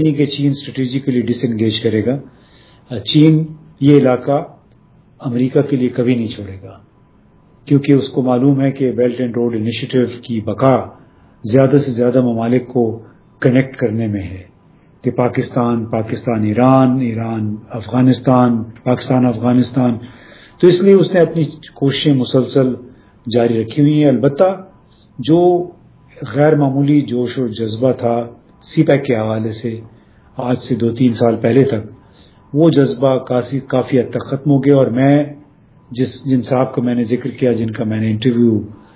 نہیں کہ چین اسٹریٹجیکلی ڈس انگیج کرے گا. چین یہ علاقہ امریکہ کے لیے کبھی نہیں چھوڑے گا، کیونکہ اس کو معلوم ہے کہ بیلٹ اینڈ روڈ انیشیٹو کی بقا زیادہ سے زیادہ ممالک کو کنیکٹ کرنے میں ہے، کہ پاکستان ایران، ایران افغانستان، پاکستان افغانستان. تو اس لیے اس نے اپنی کوششیں مسلسل جاری رکھی ہوئی ہیں. البتہ جو غیر معمولی جوش و جذبہ تھا سی پیک کے حوالے سے آج سے 2-3 سال پہلے تک، وہ جذبہ کافی حد تک ختم ہو گیا. اور میں جن صاحب کا میں نے ذکر کیا، جن کا میں نے انٹرویو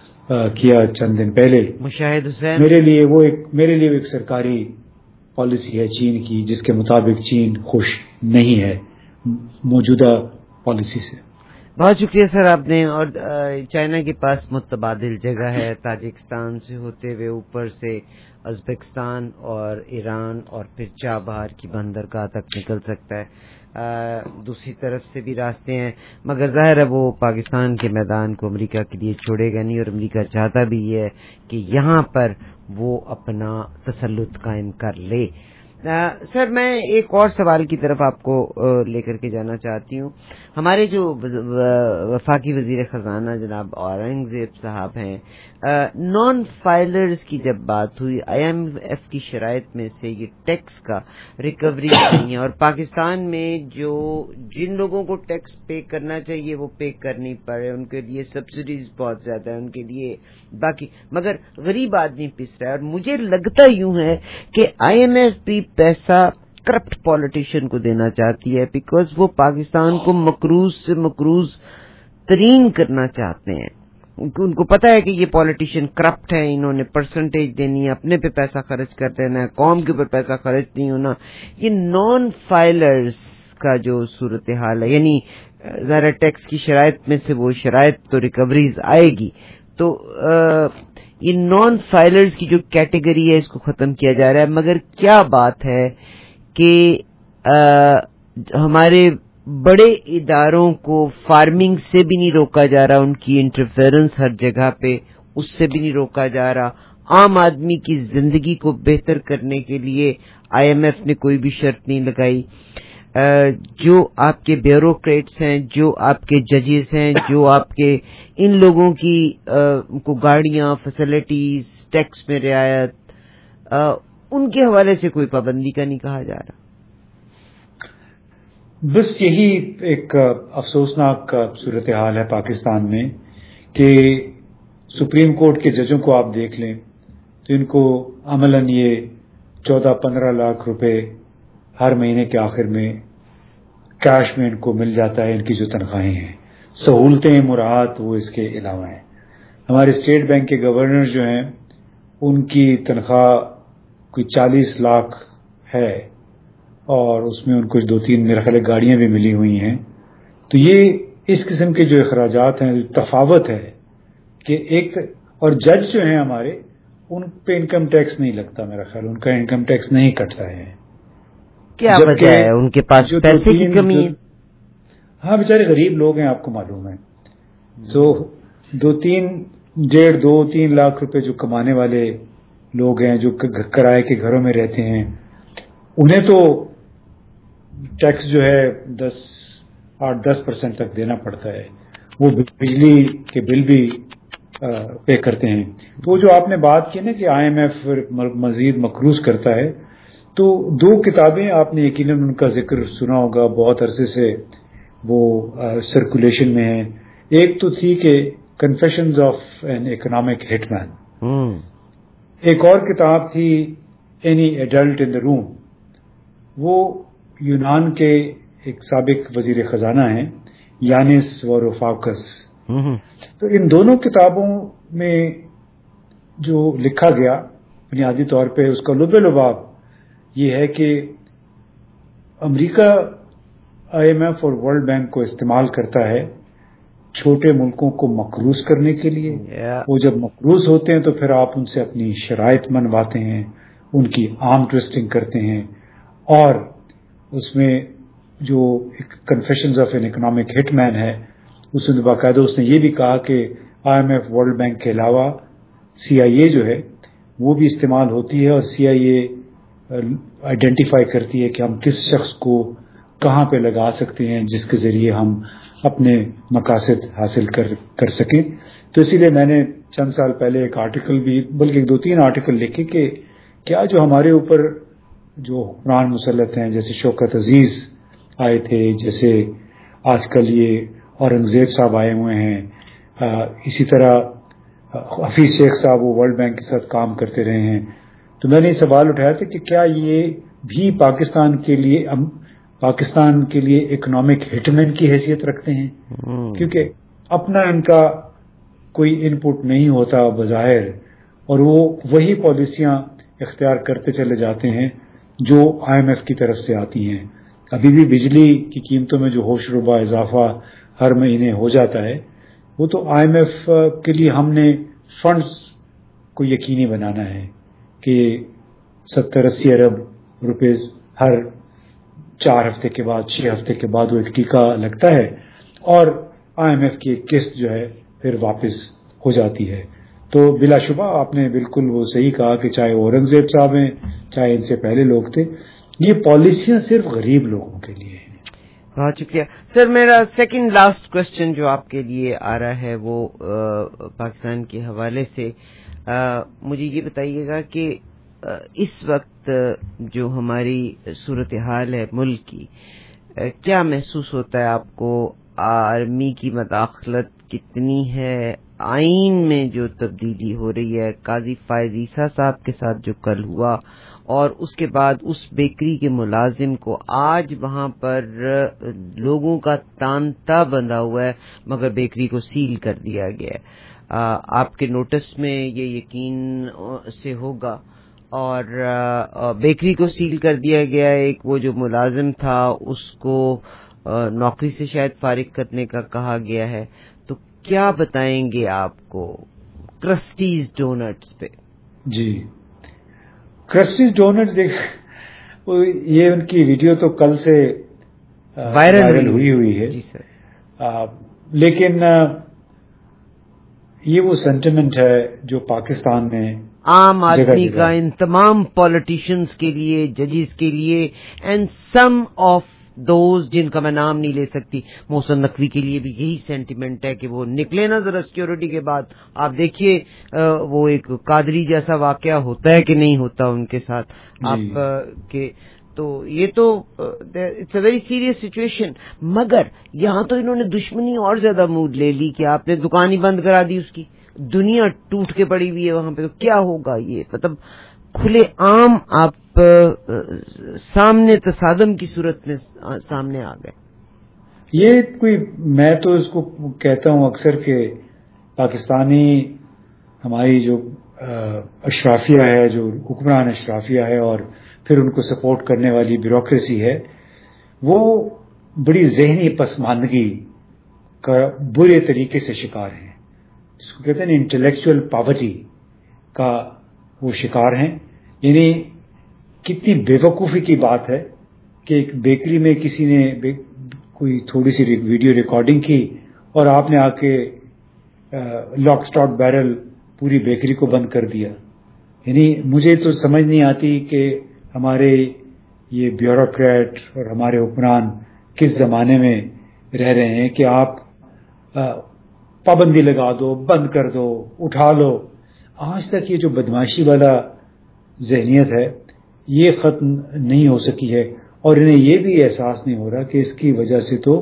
کیا چند دن پہلے، مشاہد حسین، میرے لیے ایک سرکاری پالیسی ہے چین کی، جس کے مطابق چین خوش نہیں ہے موجودہ پالیسی سے. بہت شکریہ سر آپ نے. اور چائنا کے پاس متبادل جگہ ہے، تاجکستان سے ہوتے ہوئے اوپر سے ازبکستان اور ایران اور پھر چابہار کی بندرگاہ تک نکل سکتا ہے. دوسری طرف سے بھی راستے ہیں، مگر ظاہر ہے وہ پاکستان کے میدان کو امریکہ کے لیے چھوڑے گا نہیں، اور امریکہ چاہتا بھی یہ ہے کہ یہاں پر وہ اپنا تسلط قائم کر لے. سر میں ایک اور سوال کی طرف آپ کو لے کر کے جانا چاہتی ہوں. ہمارے جو وفاقی وزیر خزانہ جناب اورنگزیب صاحب ہیں، نان فائلرز کی جب بات ہوئی، IMF کی شرائط میں سے یہ ٹیکس کا ریکوری نہیں ہے، اور پاکستان میں جن لوگوں کو ٹیکس پے کرنا چاہیے وہ پے کر نہیں پا رہے، ان کے لیے سبسڈیز بہت زیادہ ہیں، ان کے لیے باقی، مگر غریب آدمی پس رہا ہے. اور مجھے لگتا یوں ہے کہ IMF بھی پیسہ کرپٹ پولیٹیشین کو دینا چاہتی ہے، بیکاز وہ پاکستان کو مقروض سے مقروض ترین کرنا چاہتے ہیں. ان کو پتا ہے کہ یہ پولیٹیشین کرپٹ ہے، انہوں نے پرسنٹیج دینی ہے، اپنے پہ پیسہ خرچ کر دینا ہے، قوم کے اوپر پیسہ خرچ نہیں ہونا. یہ نان فائلرز کا جو صورتحال ہے، یعنی ذرا ٹیکس کی شرائط میں سے وہ شرائط تو ریکوریز آئے گی، تو یہ نان فائلرز کی جو کیٹیگری ہے اس کو ختم کیا جا رہا ہے. مگر کیا بات ہے کہ ہمارے بڑے اداروں کو فارمنگ سے بھی نہیں روکا جا رہا، ان کی انٹرفیرنس ہر جگہ پہ اس سے بھی نہیں روکا جا رہا. عام آدمی کی زندگی کو بہتر کرنے کے لیے IMF نے کوئی بھی شرط نہیں لگائی. جو آپ کے بیوروکریٹس ہیں، جو آپ کے ججز ہیں، جو آپ کے ان لوگوں کی کو گاڑیاں، فیسلٹیز، ٹیکس میں رعایت، ان کے حوالے سے کوئی پابندی کا نہیں کہا جا رہا. بس یہی ایک افسوسناک صورتحال ہے پاکستان میں کہ سپریم کورٹ کے ججوں کو آپ دیکھ لیں تو ان کو عملاً یہ 14-15 لاکھ روپے ہر مہینے کے آخر میں کیش میں ان کو مل جاتا ہے. ان کی جو تنخواہیں ہیں، سہولتیں مراعات وہ اس کے علاوہ ہیں. ہمارے اسٹیٹ بینک کے گورنر جو ہیں ان کی تنخواہ کوئی 40 لاکھ ہے، اور اس میں ان کو 2-3 میرے خیال گاڑیاں بھی ملی ہوئی ہیں. تو یہ اس قسم کے جو اخراجات ہیں، تفاوت ہے کہ ایک، اور جج جو ہیں ہمارے ان پہ انکم ٹیکس نہیں لگتا، میرا خیال ان کا انکم ٹیکس نہیں کٹتا ہے. کیا وجہ ہے؟ ان کے پاس پیسے کی کمی ہے. ہاں بیچارے غریب لوگ ہیں، آپ کو معلوم ہے. تو 2-3 لاکھ روپے جو کمانے والے لوگ ہیں، جو کرائے کے گھروں میں رہتے ہیں، انہیں تو ٹیکس جو ہے 8-10% تک دینا پڑتا ہے. وہ بجلی کے بل بھی پے کرتے ہیں. تو جو آپ نے بات کی نا کہ IMF مزید مقروض کرتا ہے، تو 2 کتابیں آپ نے یقیناً ان کا ذکر سنا ہوگا، بہت عرصے سے وہ سرکولیشن میں ہیں. ایک تو تھی کہ confessions of an economic hit man, ایک اور کتاب تھی اینی ایڈلٹ ان دا روم. وہ یونان کے ایک سابق وزیر خزانہ ہیں، یانس واروفاکس. تو ان دونوں کتابوں میں جو لکھا گیا بنیادی طور پہ اس کا لب لباب یہ ہے کہ امریکہ IMF اور ورلڈ بینک کو استعمال کرتا ہے چھوٹے ملکوں کو مقروض کرنے کے لیے. وہ جب مقروض ہوتے ہیں تو پھر آپ ان سے اپنی شرائط منواتے ہیں، ان کی آرم ٹویسٹنگ کرتے ہیں، اور اس میں جو confessions of an economic hit man ہے اس میں باقاعدہ اس نے یہ بھی کہا کہ IMF ورلڈ بینک کے علاوہ CIA جو ہے وہ بھی استعمال ہوتی ہے، اور CIA آئیڈینٹیفائی کرتی ہے کہ ہم کس شخص کو کہاں پہ لگا سکتے ہیں جس کے ذریعے ہم اپنے مقاصد حاصل کر سکیں. تو اسی لیے میں نے چند سال پہلے ایک آرٹیکل بھی، بلکہ 2-3 آرٹیکل لکھے کہ کیا جو ہمارے اوپر جو حکمران مسلط ہیں، جیسے شوکت عزیز آئے تھے، جیسے آج کل یہ اورنگزیب صاحب آئے ہوئے ہیں، اسی طرح حفیظ شیخ صاحب وہ ورلڈ بینک کے ساتھ کام کرتے رہے ہیں. تو میں نے یہ سوال اٹھایا تھا کہ کیا یہ بھی پاکستان کے لیے اکنامک ہٹ مین کی حیثیت رکھتے ہیں، کیونکہ اپنا ان کا کوئی ان پٹ نہیں ہوتا بظاہر، اور وہ وہی پالیسیاں اختیار کرتے چلے جاتے ہیں جو IMF کی طرف سے آتی ہیں. ابھی بھی بجلی کی قیمتوں میں جو ہوش ربا اضافہ ہر مہینے ہو جاتا ہے، وہ تو IMF کے لیے ہم نے فنڈز کو یقینی بنانا ہے کہ 70-80 ارب روپے ہر 4 ہفتے کے بعد 6 ہفتے کے بعد وہ ایک ٹیکہ لگتا ہے اور IMF کی ایک قسط جو ہے پھر واپس ہو جاتی ہے. تو بلا شبہ آپ نے بالکل وہ صحیح کہا کہ چاہے اورنگزیب صاحب ہیں، چاہے ان سے پہلے لوگ تھے، یہ پالیسیاں صرف غریب لوگوں کے لیے ہیں. بہت شکریہ سر. میرا سیکنڈ لاسٹ کوشچن جو آپ کے لیے آ رہا ہے وہ پاکستان کے حوالے سے مجھے یہ بتائیے گا کہ اس وقت جو ہماری صورتحال ہے ملک کی، کیا محسوس ہوتا ہے آپ کو؟ آرمی کی مداخلت کتنی ہے؟ آئین میں جو تبدیلی ہو رہی ہے، قاضی فائز عیسیٰ صاحب کے ساتھ جو کل ہوا، اور اس کے بعد اس بیکری کے ملازم کو آج وہاں پر لوگوں کا تانتا بندھا ہوا ہے مگر بیکری کو سیل کر دیا گیا ہے. آپ کے نوٹس میں یہ یقین سے ہوگا، اور بیکری کو سیل کر دیا گیا. ایک وہ جو ملازم تھا اس کو نوکری سے شاید فارغ کرنے کا کہا گیا ہے. تو کیا بتائیں گے آپ کو کرسٹیز ڈونٹس پہ؟ جی، کرسٹیز ڈونٹس یہ ان کی ویڈیو تو کل سے وائرل ہوئی ہے. جی سر. لیکن یہ وہ سینٹیمنٹ ہے جو پاکستان میں عام آدمی کا، ان تمام پولیٹیشینز کے لیے، ججز کے لیے، اینڈ سم آف دوز جن کا میں نام نہیں لے سکتی، محسن نقوی کے لیے بھی یہی سینٹیمنٹ ہے کہ وہ نکلے نا ذرا سیکیورٹی کے بعد. آپ دیکھیے وہ ایک قادری جیسا واقعہ ہوتا ہے کہ نہیں ہوتا ان کے ساتھ آپ کے. تو یہ تو it's a very serious situation. مگر یہاں تو انہوں نے دشمنی اور زیادہ مود لے لی کہ آپ نے دکان ہی بند کرا دی، اس کی دنیا ٹوٹ کے پڑی ہوئی ہے وہاں پہ. تو کیا ہوگا؟ یہ مطلب کھلے عام آپ سامنے تصادم کی صورت میں سامنے آ گئے. یہ کوئی، میں تو اس کو کہتا ہوں اکثر کہ پاکستانی ہماری جو اشرافیہ ہے، جو حکمران اشرافیہ ہے، اور پھر ان کو سپورٹ کرنے والی بیوروکریسی ہے، وہ بڑی ذہنی پسماندگی کا برے طریقے سے شکار ہیں. جس کو کہتے ہیں انٹلیکچوئل پاورٹی کا وہ شکار ہیں. یعنی کتنی بے وقوفی کی بات ہے کہ ایک بیکری میں کسی نے کوئی تھوڑی سی ویڈیو ریکارڈنگ کی اور آپ نے آ کے لاک سٹاک بیرل پوری بیکری کو بند کر دیا. یعنی مجھے تو سمجھ نہیں آتی کہ ہمارے یہ بیوروکریٹ اور ہمارے حکمران کس زمانے میں رہ رہے ہیں کہ آپ پابندی لگا دو، بند کر دو، اٹھا لو. آج تک یہ جو بدمعاشی والا ذہنیت ہے یہ ختم نہیں ہو سکی ہے، اور انہیں یہ بھی احساس نہیں ہو رہا کہ اس کی وجہ سے تو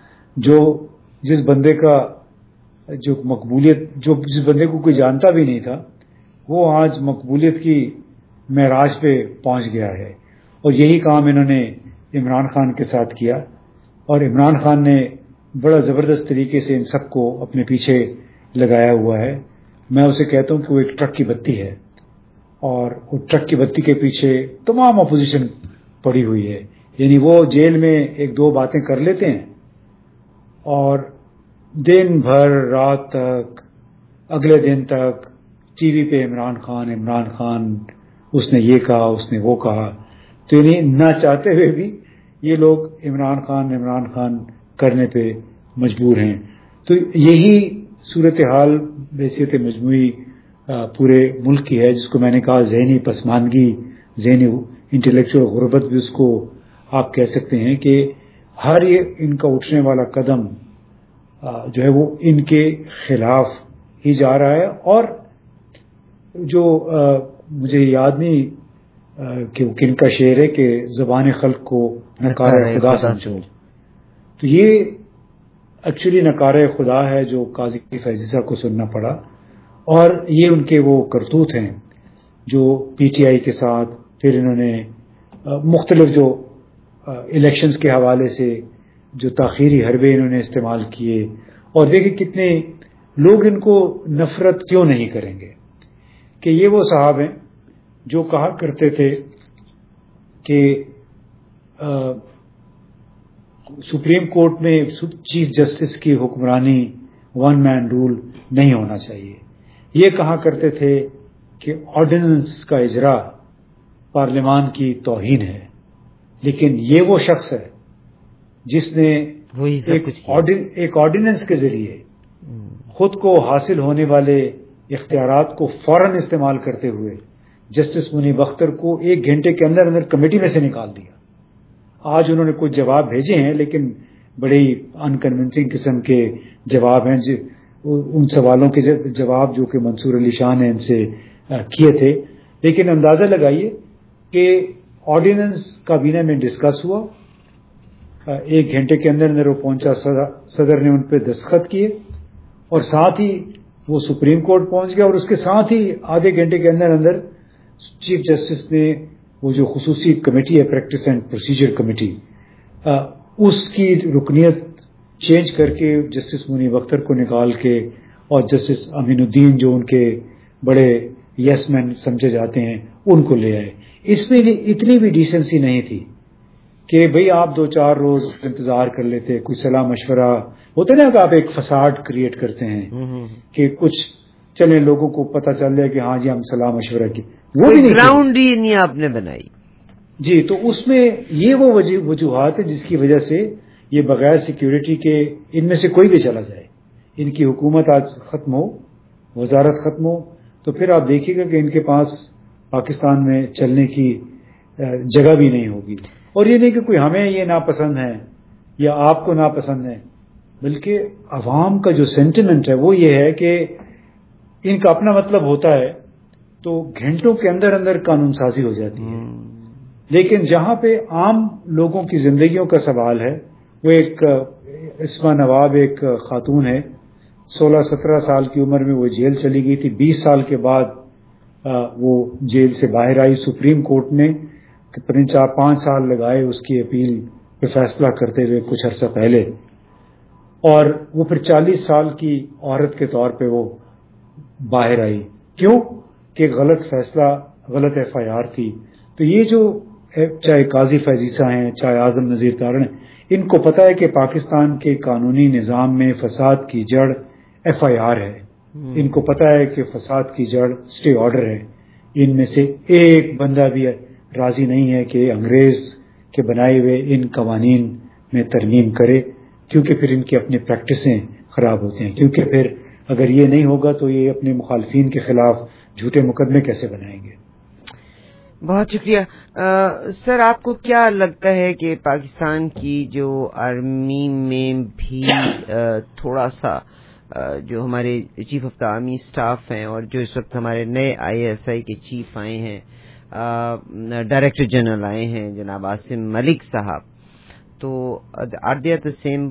جس بندے کا جو مقبولیت، جس بندے کو کوئی جانتا بھی نہیں تھا، وہ آج مقبولیت کی معراج پہ پہنچ گیا ہے. اور یہی کام انہوں نے عمران خان کے ساتھ کیا، اور عمران خان نے بڑا زبردست طریقے سے ان سب کو اپنے پیچھے لگایا ہوا ہے. میں اسے کہتا ہوں کہ وہ ایک ٹرک کی بتی ہے، اور وہ ٹرک کی بتی کے پیچھے تمام اپوزیشن پڑی ہوئی ہے. یعنی وہ جیل میں 1-2 باتیں کر لیتے ہیں اور دن بھر رات تک، اگلے دن تک ٹی وی پہ عمران خان اس نے یہ کہا، اس نے وہ کہا. تو یعنی نہ چاہتے ہوئے بھی یہ لوگ عمران خان کرنے پہ مجبور ہیں. تو یہی صورتحال بحیثیت مجموعی پورے ملک کی ہے، جس کو میں نے کہا ذہنی پسماندگی، ذہنی انٹلیکچوئل غربت بھی اس کو آپ کہہ سکتے ہیں کہ ہر یہ ان کا اٹھنے والا قدم جو ہے وہ ان کے خلاف ہی جا رہا ہے. اور جو مجھے یاد نہیں کہ کن کا شعر ہے کہ زبان خلق کو نکار خدا سمجھو، تو یہ ایکچولی نکار خدا ہے جو قاضی فیضی صاحب کو سننا پڑا. اور یہ ان کے وہ کرتوت ہیں جو پی ٹی آئی کے ساتھ پھر انہوں نے مختلف جو الیکشنز کے حوالے سے جو تاخیری حربے انہوں نے استعمال کیے. اور دیکھیں کتنے لوگ ان کو نفرت کیوں نہیں کریں گے کہ یہ وہ صاحب ہیں جو کہا کرتے تھے کہ سپریم کورٹ میں چیف جسٹس کی حکمرانی ون مین رول نہیں ہونا چاہیے. یہ کہا کرتے تھے کہ آرڈیننس کا اجرا پارلیمان کی توہین ہے. لیکن یہ وہ شخص ہے جس نے ایک آرڈیننس کے ذریعے خود کو حاصل ہونے والے اختیارات کو فوراً استعمال کرتے ہوئے جسٹس منیب اختر کو 1 گھنٹے کے اندر کمیٹی میں سے نکال دیا. آج انہوں نے کچھ جواب بھیجے ہیں لیکن بڑے انکنونسنگ قسم کے جواب ہیں. ان سوالوں کے جواب جو کہ منصور علی شاہ نے ان سے کیے تھے. لیکن اندازہ لگائیے کہ آرڈیننس کابینہ میں ڈسکس ہوا، 1 گھنٹے کے اندر وہ پہنچا، صدر نے ان پہ دستخط کیے اور ساتھ ہی وہ سپریم کورٹ پہنچ گیا. اور اس کے ساتھ ہی آدھے گھنٹے کے اندر چیف جسٹس نے وہ جو خصوصی کمیٹی ہے پریکٹس اینڈ پروسیجر کمیٹی، اس کی رکنیت چینج کر کے جسٹس منیب اختر کو نکال کے اور جسٹس امین الدین جو ان کے بڑے یس مین سمجھے جاتے ہیں ان کو لے آئے. اس میں اتنی بھی ڈیسنسی نہیں تھی کہ بھئی آپ 2-4 روز انتظار کر لیتے، کوئی صلاح مشورہ ہوتا نا کہ آپ ایک فساد کریٹ کرتے ہیں کہ کچھ چلے لوگوں کو پتہ چل جائے کہ ہاں جی ہم صلاح مشورہ کی، وہ بھی گراؤنڈ ہی نہیں آپ نے بنائی جی. تو اس میں یہ وہ وجوہات ہے جس کی وجہ سے یہ بغیر سیکیورٹی کے ان میں سے کوئی بھی چلا جائے، ان کی حکومت آج ختم ہو، وزارت ختم ہو، تو پھر آپ دیکھیے گا کہ ان کے پاس پاکستان میں چلنے کی جگہ بھی نہیں ہوگی. اور یہ نہیں کہ کوئی ہمیں یہ ناپسند ہے یا آپ کو ناپسند ہے، بلکہ عوام کا جو سینٹیمنٹ ہے وہ یہ ہے کہ ان کا اپنا مطلب ہوتا ہے تو گھنٹوں کے اندر قانون سازی ہو جاتی ہے. لیکن جہاں پہ عام لوگوں کی زندگیوں کا سوال ہے، وہ ایک اسما نواب ایک خاتون ہے، 16-17 سال کی عمر میں وہ جیل چلی گئی تھی، 20 سال کے بعد وہ جیل سے باہر آئی. سپریم کورٹ نے 4-5 سال لگائے اس کی اپیل پہ فیصلہ کرتے ہوئے کچھ عرصہ پہلے، اور وہ پھر 40 سال کی عورت کے طور پہ وہ باہر آئی. کیوں کہ غلط فیصلہ، غلط ایف آئی آر تھی. تو یہ جو چاہے قاضی فیضیسہ ہیں، چاہے اعظم نذیر تارڑ ہیں، ان کو پتہ ہے کہ پاکستان کے قانونی نظام میں فساد کی جڑ ایف آئی آر ہے. ان کو پتہ ہے کہ فساد کی جڑ اسٹے آرڈر ہے. ان میں سے ایک بندہ بھی راضی نہیں ہے کہ انگریز کے بنائے ہوئے ان قوانین میں ترمیم کرے، کیونکہ پھر ان کی اپنی پریکٹسیں خراب ہوتی ہیں. کیونکہ پھر اگر یہ نہیں ہوگا تو یہ اپنے مخالفین کے خلاف جھوٹے مقدمے کیسے بنائیں گے. بہت شکریہ سر. آپ کو کیا لگتا ہے کہ پاکستان کی جو آرمی میں بھی تھوڑا سا جو ہمارے chief of the army staff ہیں اور جو اس وقت ہمارے نئے ISI کے چیف آئے ہیں، ڈائریکٹر جنرل آئے ہیں جناب عاصم ملک صاحب، تو are they at the same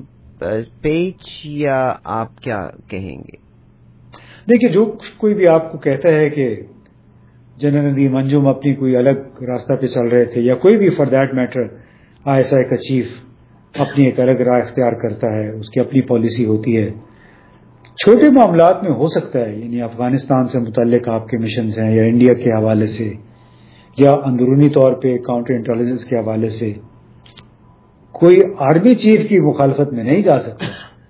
page یا آپ کیا کہیں گے؟ دیکھیے، جو کوئی بھی آپ کو کہتا ہے کہ جنرل ندیم انجم اپنی کوئی الگ راستہ پہ چل رہے تھے، یا کوئی بھی فار دیٹ میٹر ISI کا چیف اپنی ایک الگ راہ اختیار کرتا ہے، اس کی اپنی پالیسی ہوتی ہے. چھوٹے معاملات میں ہو سکتا ہے، یعنی افغانستان سے متعلق آپ کے مشنز ہیں یا انڈیا کے حوالے سے یا اندرونی طور پہ کاؤنٹر انٹیلیجنس کے حوالے سے، کوئی آرمی چیف کی مخالفت میں نہیں جا سکتا.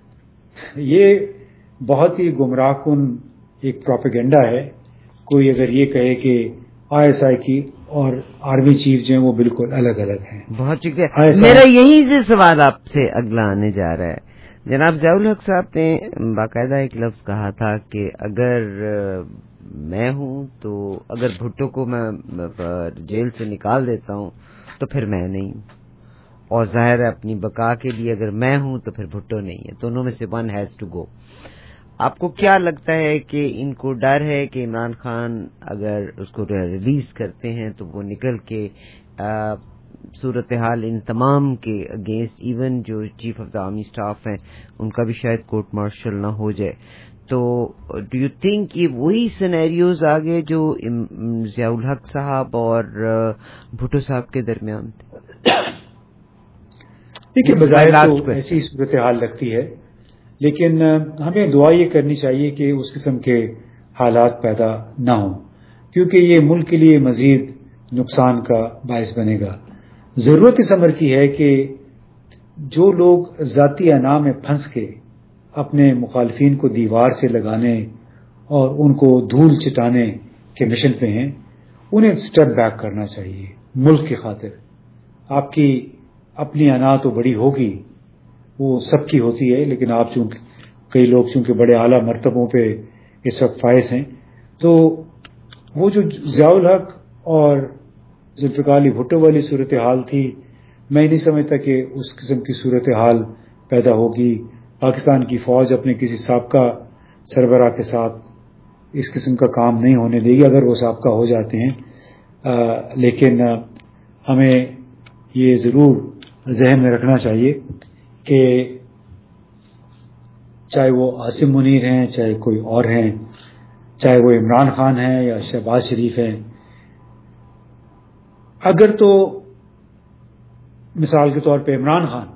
یہ بہت ہی گمراہ کن ایک پروپیگنڈا ہے. کوئی اگر یہ کہے کہ ISI کی اور آرمی چیف جو ہیں وہ بالکل الگ الگ ہیں. بہت شکریہ. میرا یہی سے سوال آپ سے اگلا آنے جا رہا ہے. جناب ضیاء الحق صاحب نے باقاعدہ ایک لفظ کہا تھا کہ اگر میں ہوں تو اگر بھٹو کو میں جیل سے نکال دیتا ہوں تو پھر میں نہیں ہوں، اور ظاہر ہے اپنی بقا کے لیے اگر میں ہوں تو پھر بھٹو نہیں ہے، دونوں میں سے ون ہیز ٹو گو. آپ کو کیا لگتا ہے کہ ان کو ڈر ہے کہ عمران خان اگر اس کو ریلیز کرتے ہیں تو وہ نکل کے صورتحال ان تمام کے اگینسٹ، ایون جو chief of the army staff ہیں ان کا بھی شاید کورٹ مارشل نہ ہو جائے، تو ڈو یو تھنک یہ وہی سینیریوز آگے جو ضیاء الحق صاحب اور بھٹو صاحب کے درمیان تھے؟ دیکھیے بظاہر تو ایسی صورتحال لگتی ہے، لیکن ہمیں دعا یہ کرنی چاہیے کہ اس قسم کے حالات پیدا نہ ہوں، کیونکہ یہ ملک کے لیے مزید نقصان کا باعث بنے گا. ضرورت اس امر کی ہے کہ جو لوگ ذاتی انا میں پھنس کے اپنے مخالفین کو دیوار سے لگانے اور ان کو دھول چٹانے کے مشن پہ ہیں، انہیں سٹیپ بیک کرنا چاہیے ملک کی خاطر. آپ کی اپنی انا تو بڑی ہوگی، وہ سب کی ہوتی ہے، لیکن آپ چونکہ کئی لوگ چونکہ بڑے اعلیٰ مرتبوں پہ اس وقت فائز ہیں، تو وہ جو ضیاء الحق اور ذوالفقار علی بھٹو والی صورتحال تھی، میں نہیں سمجھتا کہ اس قسم کی صورتحال پیدا ہوگی. پاکستان کی فوج اپنے کسی سابقہ سربراہ کے ساتھ اس قسم کا کام نہیں ہونے دے گی اگر وہ سابقہ ہو جاتے ہیں. لیکن ہمیں یہ ضرور ذہن میں رکھنا چاہیے کہ چاہے وہ عاصم منیر ہیں، چاہے کوئی اور ہیں، چاہے وہ عمران خان ہیں یا شہباز شریف ہیں، اگر تو مثال کے طور پہ عمران خان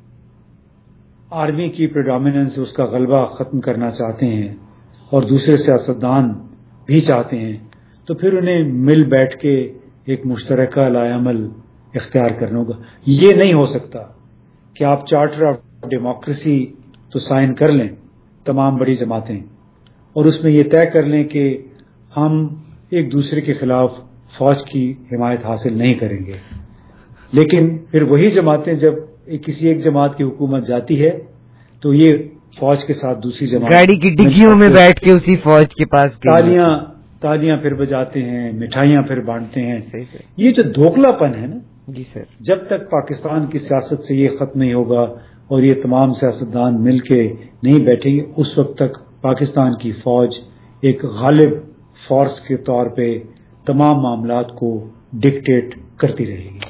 آرمی کی پریڈومیننس، اس کا غلبہ ختم کرنا چاہتے ہیں اور دوسرے سیاستدان بھی چاہتے ہیں، تو پھر انہیں مل بیٹھ کے ایک مشترکہ لائے عمل اختیار کرنا ہوگا. یہ نہیں ہو سکتا کہ آپ چارٹر آف ڈیموکریسی تو سائن کر لیں تمام بڑی جماعتیں اور اس میں یہ طے کر لیں کہ ہم ایک دوسرے کے خلاف فوج کی حمایت حاصل نہیں کریں گے، لیکن پھر وہی جماعتیں جب کسی ایک جماعت کی حکومت جاتی ہے تو یہ فوج کے ساتھ دوسری جماعت گاڑی کی ڈگیوں میں بیٹھ کے اسی فوج کے پاس تالیاں پھر بجاتے ہیں، مٹھائیاں پھر بانٹتے ہیں. یہ جو دھوکھلا پن ہے نا، جی سر، جب تک پاکستان کی سیاست سے یہ ختم نہیں ہوگا اور یہ تمام سیاستدان مل کے نہیں بیٹھیں گے، اس وقت تک پاکستان کی فوج ایک غالب فورس کے طور پہ تمام معاملات کو ڈکٹیٹ کرتی رہے گی.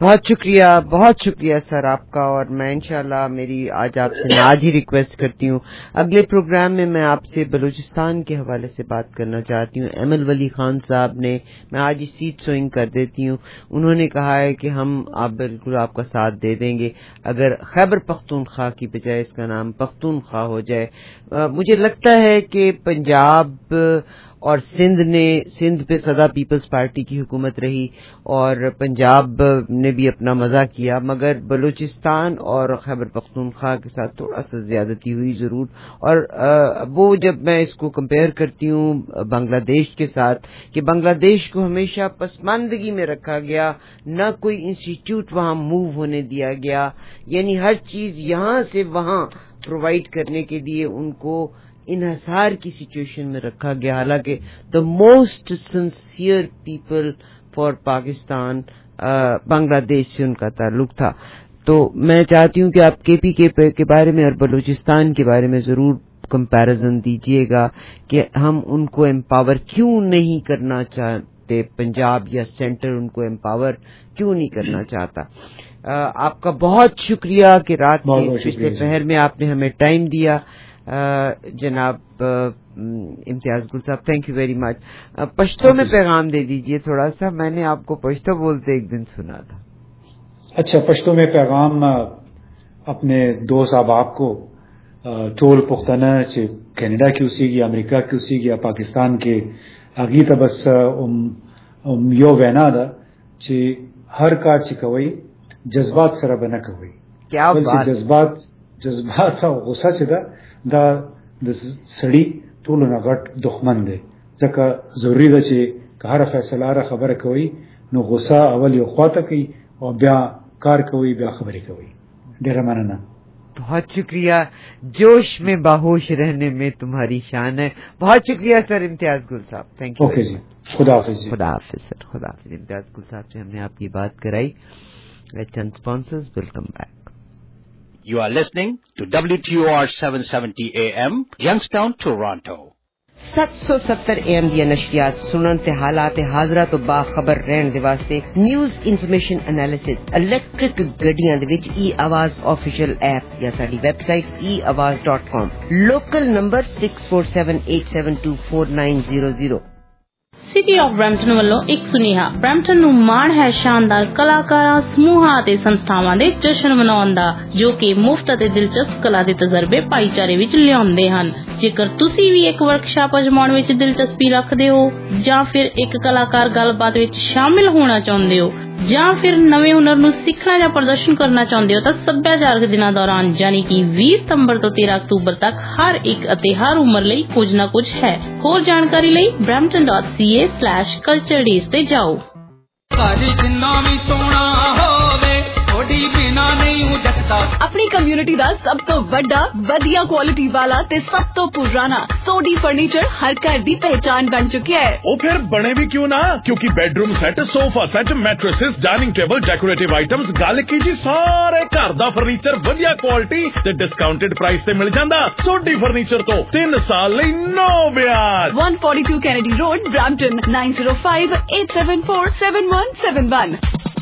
بہت شکریہ سر آپ کا. اور میں انشاءاللہ میری آج آپ سے میں آج ہی ریکویسٹ کرتی ہوں، اگلے پروگرام میں میں آپ سے بلوچستان کے حوالے سے بات کرنا چاہتی ہوں. ایمل ولی خان صاحب نے، میں آج ہی سیٹ سوئنگ کر دیتی ہوں، انہوں نے کہا ہے کہ ہم آپ بالکل آپ کا ساتھ دے دیں گے اگر خیبر پختونخوا کی بجائے اس کا نام پختونخوا ہو جائے. مجھے لگتا ہے کہ پنجاب اور سندھ پہ سدا پیپلز پارٹی کی حکومت رہی اور پنجاب نے بھی اپنا مزہ کیا، مگر بلوچستان اور خیبر پختونخوا کے ساتھ تھوڑا سا زیادتی ہوئی ضرور. اور وہ جب میں اس کو کمپیئر کرتی ہوں بنگلہ دیش کے ساتھ کہ بنگلہ دیش کو ہمیشہ پسماندگی میں رکھا گیا، نہ کوئی انسٹیٹیوٹ وہاں موو ہونے دیا گیا، یعنی ہر چیز یہاں سے وہاں پرووائڈ کرنے کے لیے ان کو انحصار کی سچویشن میں رکھا گیا، حالانکہ the most sincere people for Pakistan Bangladesh سے ان کا تعلق تھا. تو میں چاہتی ہوں کہ آپ کے پی کے بارے میں اور بلوچستان کے بارے میں ضرور کمپیریزن دیجیے گا کہ ہم ان کو امپاور کیوں نہیں کرنا چاہتے، پنجاب یا سینٹر ان کو امپاور کیوں نہیں کرنا چاہتا. آپ کا بہت شکریہ کہ رات کے پچھلے پہر میں آپ نے ہمیں ٹائم دیا. جناب امتیاز گل صاحب، thank you very much. Pashto میں پیغام دے دیجئے تھوڑا سا، میں نے آپ کو پشتو بولتے ایک دن سنا تھا. اچھا، پشتو میں پیغام اپنے دوست احباب کو ټول پښتانه چې کینیډا کې اوسېږي، امریکا کې اوسېږي یا پاکستان کې، هغې ته بس یو وینا ده چې هر کار چې کوئ جذبات سره به نه کوئ. بلکې جذبات او غصه چې ده دا د سړي ټولو نه غټ دښمن دی، ځکه ضروري ده چې که هره فیصله خبره کوئ نو غصه اول یو خواته کوي او بیا کار کوي، بیا خبرې کوي. ډېره مننه. بہت شکریہ. جوش میں باہوش رہنے میں تمہاری شان ہے. بہت شکریہ سر امتیاز گل صاحب. Thank you. اوکے جی, خدا حافظ. خدا حافظ سر, خدا حافظ. امتیاز گل صاحب سے ہم نے آپ کی بات کرائی. چند sponsors. Welcome back. You are listening to WTOR 770 AM, Youngstown, Toronto. 770 AM دیا نشریات سنن تے حالات حاضرہ تو باخبر رہن دے واسطے نیوز انفارمیشن انالیسس الیکٹرک گڈیاں دے وچ ای آواز آفیشیل ایپ یا ساڈی website eawaz.com. Local number 6478724900. City of Brampton ਵੱਲੋਂ ਇੱਕ ਸੁਨੇਹਾ. ਬਰੈਂਪਟਨ ਨੂੰ ਮਾਣ ਹੈ ਸ਼ਾਨਦਾਰ ਕਲਾਕਾਰਾਂ, ਸਮੂਹਾਂ ਅਤੇ ਸੰਸਥਾਵਾਂ ਦੇ ਜਸ਼ਨ ਮਨਾਉਣ ਦਾ, ਜੋ ਕਿ ਮੁਫਤ ਅਤੇ ਦਿਲਚਸਪ ਕਲਾ ਦੇ ਤਜਰਬੇ ਭਾਈਚਾਰੇ ਵਿੱਚ ਲਿਆਉਂਦੇ ਹਨ. ਜੇਕਰ ਤੁਸੀਂ ਵੀ ਇੱਕ ਵਰਕਸ਼ਾਪ ਅਜਮਾਉਣ ਵਿੱਚ ਦਿਲਚਸਪੀ ਰੱਖਦੇ ਹੋ, ਜਾਂ ਫਿਰ ਇੱਕ ਕਲਾਕਾਰ ਗੱਲਬਾਤ ਵਿੱਚ ਸ਼ਾਮਿਲ ਹੋਣਾ ਚਾਹੁੰਦੇ ਹੋ, ਜਾਂ ਫਿਰ ਨਵੇਂ ਹੁਨਰ ਨੂੰ ਸਿੱਖਣਾ ਜਾਂ ਪ੍ਰਦਰਸ਼ਨ ਕਰਨਾ ਚਾਹੁੰਦੇ ਹੋ, ਤਾਂ ਸੱਭਿਆਚਾਰਕ ਦਿਨਾਂ ਦੌਰਾਨ ਯਾਨੀ ਕਿ 20 ਸਤੰਬਰ ਤੋਂ 13 ਅਕਤੂਬਰ ਤੱਕ ਹਰ ਇੱਕ ਅਤੇ ਹਰ ਉਮਰ ਲਈ ਕੁਝ ਨਾ ਕੁਝ ਹੈ. ਹੋਰ ਜਾਣਕਾਰੀ ਲਈ brampton.ca/culturedays ਤੇ ਜਾਓ. ਆਪਣੀ ਕਮਿਊਨਿਟੀ ਦਾ ਸਭ ਤੋਂ ਵੱਡਾ, ਵਧੀਆ ਕੁਆਲਿਟੀ ਵਾਲਾ ਤੇ ਸਭ ਤੋਂ ਪੁਰਾਣਾ ਸੋਡੀ ਫਰਨੀਚਰ ਹਰ ਘਰ ਦੀ ਪਹਿਚਾਨ ਬਣ ਚੁੱਕਿਆ ਹੈ. ਉਹ ਫਿਰ ਬਣੇ ਵੀ ਕਿਉਂ ਨਾ, ਕਿਉਂਕਿ bedroom set, sofa set, mattresses, dining table, decorative items, ਗੱਲ ਕੀ ਜੀ, ਸਾਰੇ ਘਰ ਦਾ ਫਰਨੀਚਰ ਵਧੀਆ ਕੁਆਲਿਟੀ ਤੇ ਡਿਸਕਾਊਂਟਡ ਪ੍ਰਾਈਸ ਤੇ ਮਿਲ ਜਾਂਦਾ. ਸੋਡੀ ਫਰਨੀਚਰ ਤੋਂ 3 ਸਾਲ ਲਈ ਨੋ ਵਿਆਜ. 142 ਕੈਨੇਡੀ ਰੋਡ, ਬ੍ਰੈਂਪਟਨ. 9058747171.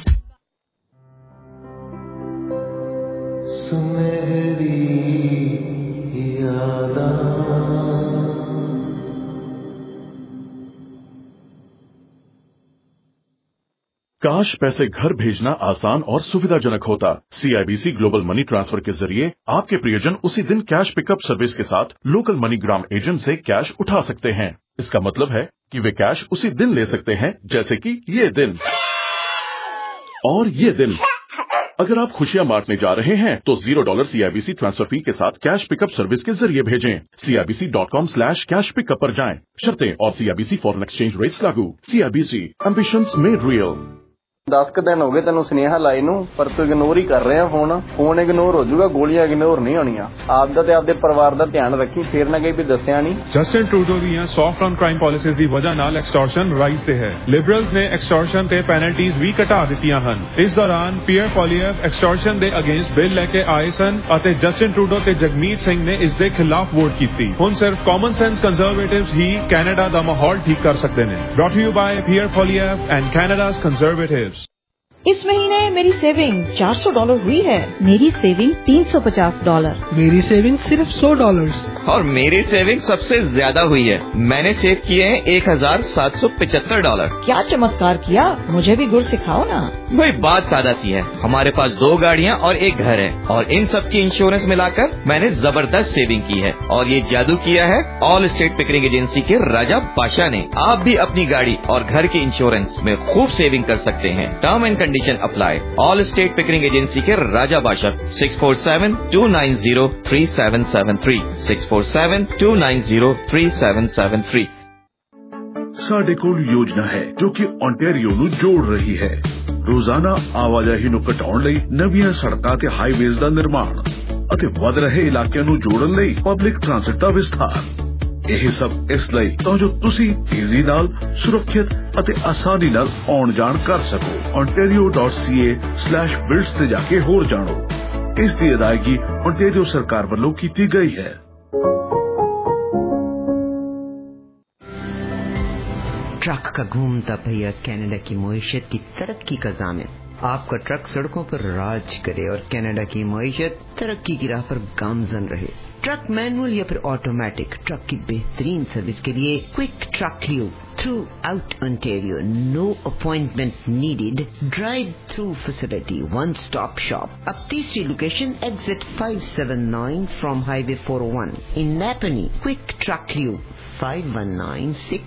काश पैसे घर भेजना आसान और सुविधाजनक होता. CIBC ग्लोबल मनी ट्रांसफर के जरिए आपके प्रियजन उसी दिन कैश पिकअप सर्विस के साथ लोकल मनीग्राम एजेंट से कैश उठा सकते हैं. इसका मतलब है कि वे कैश उसी दिन ले सकते हैं, जैसे कि ये दिन और ये दिन. अगर आप खुशियां बांटने जा रहे हैं तो $0 CIBC ट्रांसफर फी के साथ कैश पिकअप सर्विस के जरिए भेजें. CIBC.com/cash pickup पर जाएं. शर्तें और CIBC फॉरेन एक्सचेंज रेट्स लागू. CIBC ambitions made real. 10 ਦਿਨ ਹੋ ਗਏ ਤੈਨੂੰ ਸੁਨੇਹਾ ਲਾਈ ਨੂੰ, ਪਰ ਤੂੰ ਇਗਨੋਰ ਹੀ ਕਰ ਰਿਹਾ. ਫੋਨ ਇਗਨੋਰ ਹੋ ਜਾਊਗਾ, ਗੋਲੀਆਂ ਇਗਨੋਰ ਨਹੀਂ ਹੋਣੀਆਂ. ਆਪਦਾ ਤੇ ਆਪਦੇ ਪਰਿਵਾਰ ਦਾ ਧਿਆਨ ਰੱਖੀ, ਫੇਰ ਨਾ ਕਹੀਂ ਵੀ ਦੱਸਿਆ ਨਹੀਂ. ਜਸਟਿਨ ਟਰੂਡੋ ਦੀਆਂ ਸੌਫਟ ਔਨ ਕ੍ਰਾਈਮ ਪਾਲਿਸੀਜ਼ ਦੀ ਵਜ੍ਹਾ ਨਾਲ ਐਕਸਟੋਰਸ਼ਨ ਰਾਈਜ਼ ਤੇ ਹੈ. ਲਿਬਰਲਸ ਨੇ ਐਕਸਟੋਰਸ਼ਨ ਤੇ ਪੈਨਲਟੀਜ਼ ਵੀ ਘਟਾ ਦਿੱਤੀਆਂ ਹਨ. ਇਸ ਦੌਰਾਨ ਪੀਅਰ ਪੋਲੀਅਰ ਐਕਸਟੋਰਸ਼ਨ ਦੇ ਅਗੇਂਸਟ ਬਿੱਲ ਲੈ ਕੇ ਆਏ ਸਨ ਅਤੇ ਜਸਟਿਨ ਟਰੂਡੋ ਤੇ ਜਗਮੀਤ ਸਿੰਘ ਨੇ ਇਸ ਦੇ ਖਿਲਾਫ ਵੋਟ ਕੀਤੀ. ਹੁਣ ਸਿਰਫ ਕਾਮਨ ਸੈਂਸ ਕੰਜ਼ਰਵੇਟਿਵਸ ਹੀ ਕੈਨੇਡਾ ਦਾ ਮਾਹੌਲ ਠੀਕ ਕਰ ਸਕਦੇ ਨੇ. Brought you by Pierre Poilievre and Canada's conservatives. इस महीने मेरी सेविंग $400 हुई है. मेरी सेविंग $350. मेरी सेविंग सिर्फ $100. और मेरी सेविंग सबसे ज्यादा हुई है. मैंने सेव किए हैं $1775. क्या चमत्कार किया, मुझे भी गुर सिखाओ ना. भाई बात सादा सी है. हमारे पास 2 गाड़ियाँ और 1 घर है और इन सब की इंश्योरेंस मिलाकर मैंने जबरदस्त सेविंग की है. और ये जादू किया है ऑल स्टेट पिकरिंग एजेंसी के राजा बादशाह ने. आप भी अपनी गाड़ी और घर के इंश्योरेंस में खूब सेविंग कर सकते हैं. Term and condition apply. Allstate Pickering agency के राजा बादशाह. 647-290-3773. 647-290-3773. ਸਾਡੇ ਕੋਲ ਯੋਜਨਾ ਹੈ ਜੋ ਕਿ ਓਨਟਾਰੀਓ ਨੂੰ ਜੋੜ ਰਹੀ ਹੈ. ਰੋਜ਼ਾਨਾ ਆਵਾਜਾਈ ਨੂੰ ਘਟਾਉਣ ਲਈ ਨਵੀਆਂ ਸੜਕਾਂ ਤੇ ਹਾਈਵੇਜ਼ ਦਾ ਨਿਰਮਾਣ ਅਤੇ ਵਧ ਰਹੇ ਇਲਾਕਿਆਂ ਨੂੰ ਜੋੜਨ ਲਈ ਪਬਲਿਕ ਟ੍ਰਾਂਸਪੋਰਟ ਦਾ ਵਿਸਥਾਰ. ਇਹ ਸਭ ਇਸ ਲਈ ਤਾਂ ਜੋ ਤੁਸੀਂ ਤੇਜ਼ੀ ਨਾਲ, ਸੁਰੱਖਿਅਤ ਅਤੇ ਆਸਾਨੀ ਨਾਲ ਆਉਣ ਜਾਣ ਕਰ ਸਕੋ. ontario.ca/builds ਤੇ ਜਾ ਕੇ ਹੋਰ ਜਾਣੋ. ਇਸ ਦੀ ਅਦਾਇਗੀ ਓਨਟਾਰੀਓ ਸਰਕਾਰ ਵੱਲੋਂ ਕੀਤੀ ਗਈ ਹੈ. ट्रक का घूमता पहिया कनाडा की मईशत की तरक्की का ज़ामिन. आपका ट्रक सड़कों पर राज करे और कनाडा की मईशत तरक्की की राह पर गामजन रहे. ट्रक मैनुअल या फिर ऑटोमेटिक, ट्रक की बेहतरीन सर्विस के लिए Quick Truck Lube throughout Ontario. No appointment needed. Drive through facility, one stop shop. अब तीसरी location exit 579 from highway 401 in Nepean. Quick Truck Lube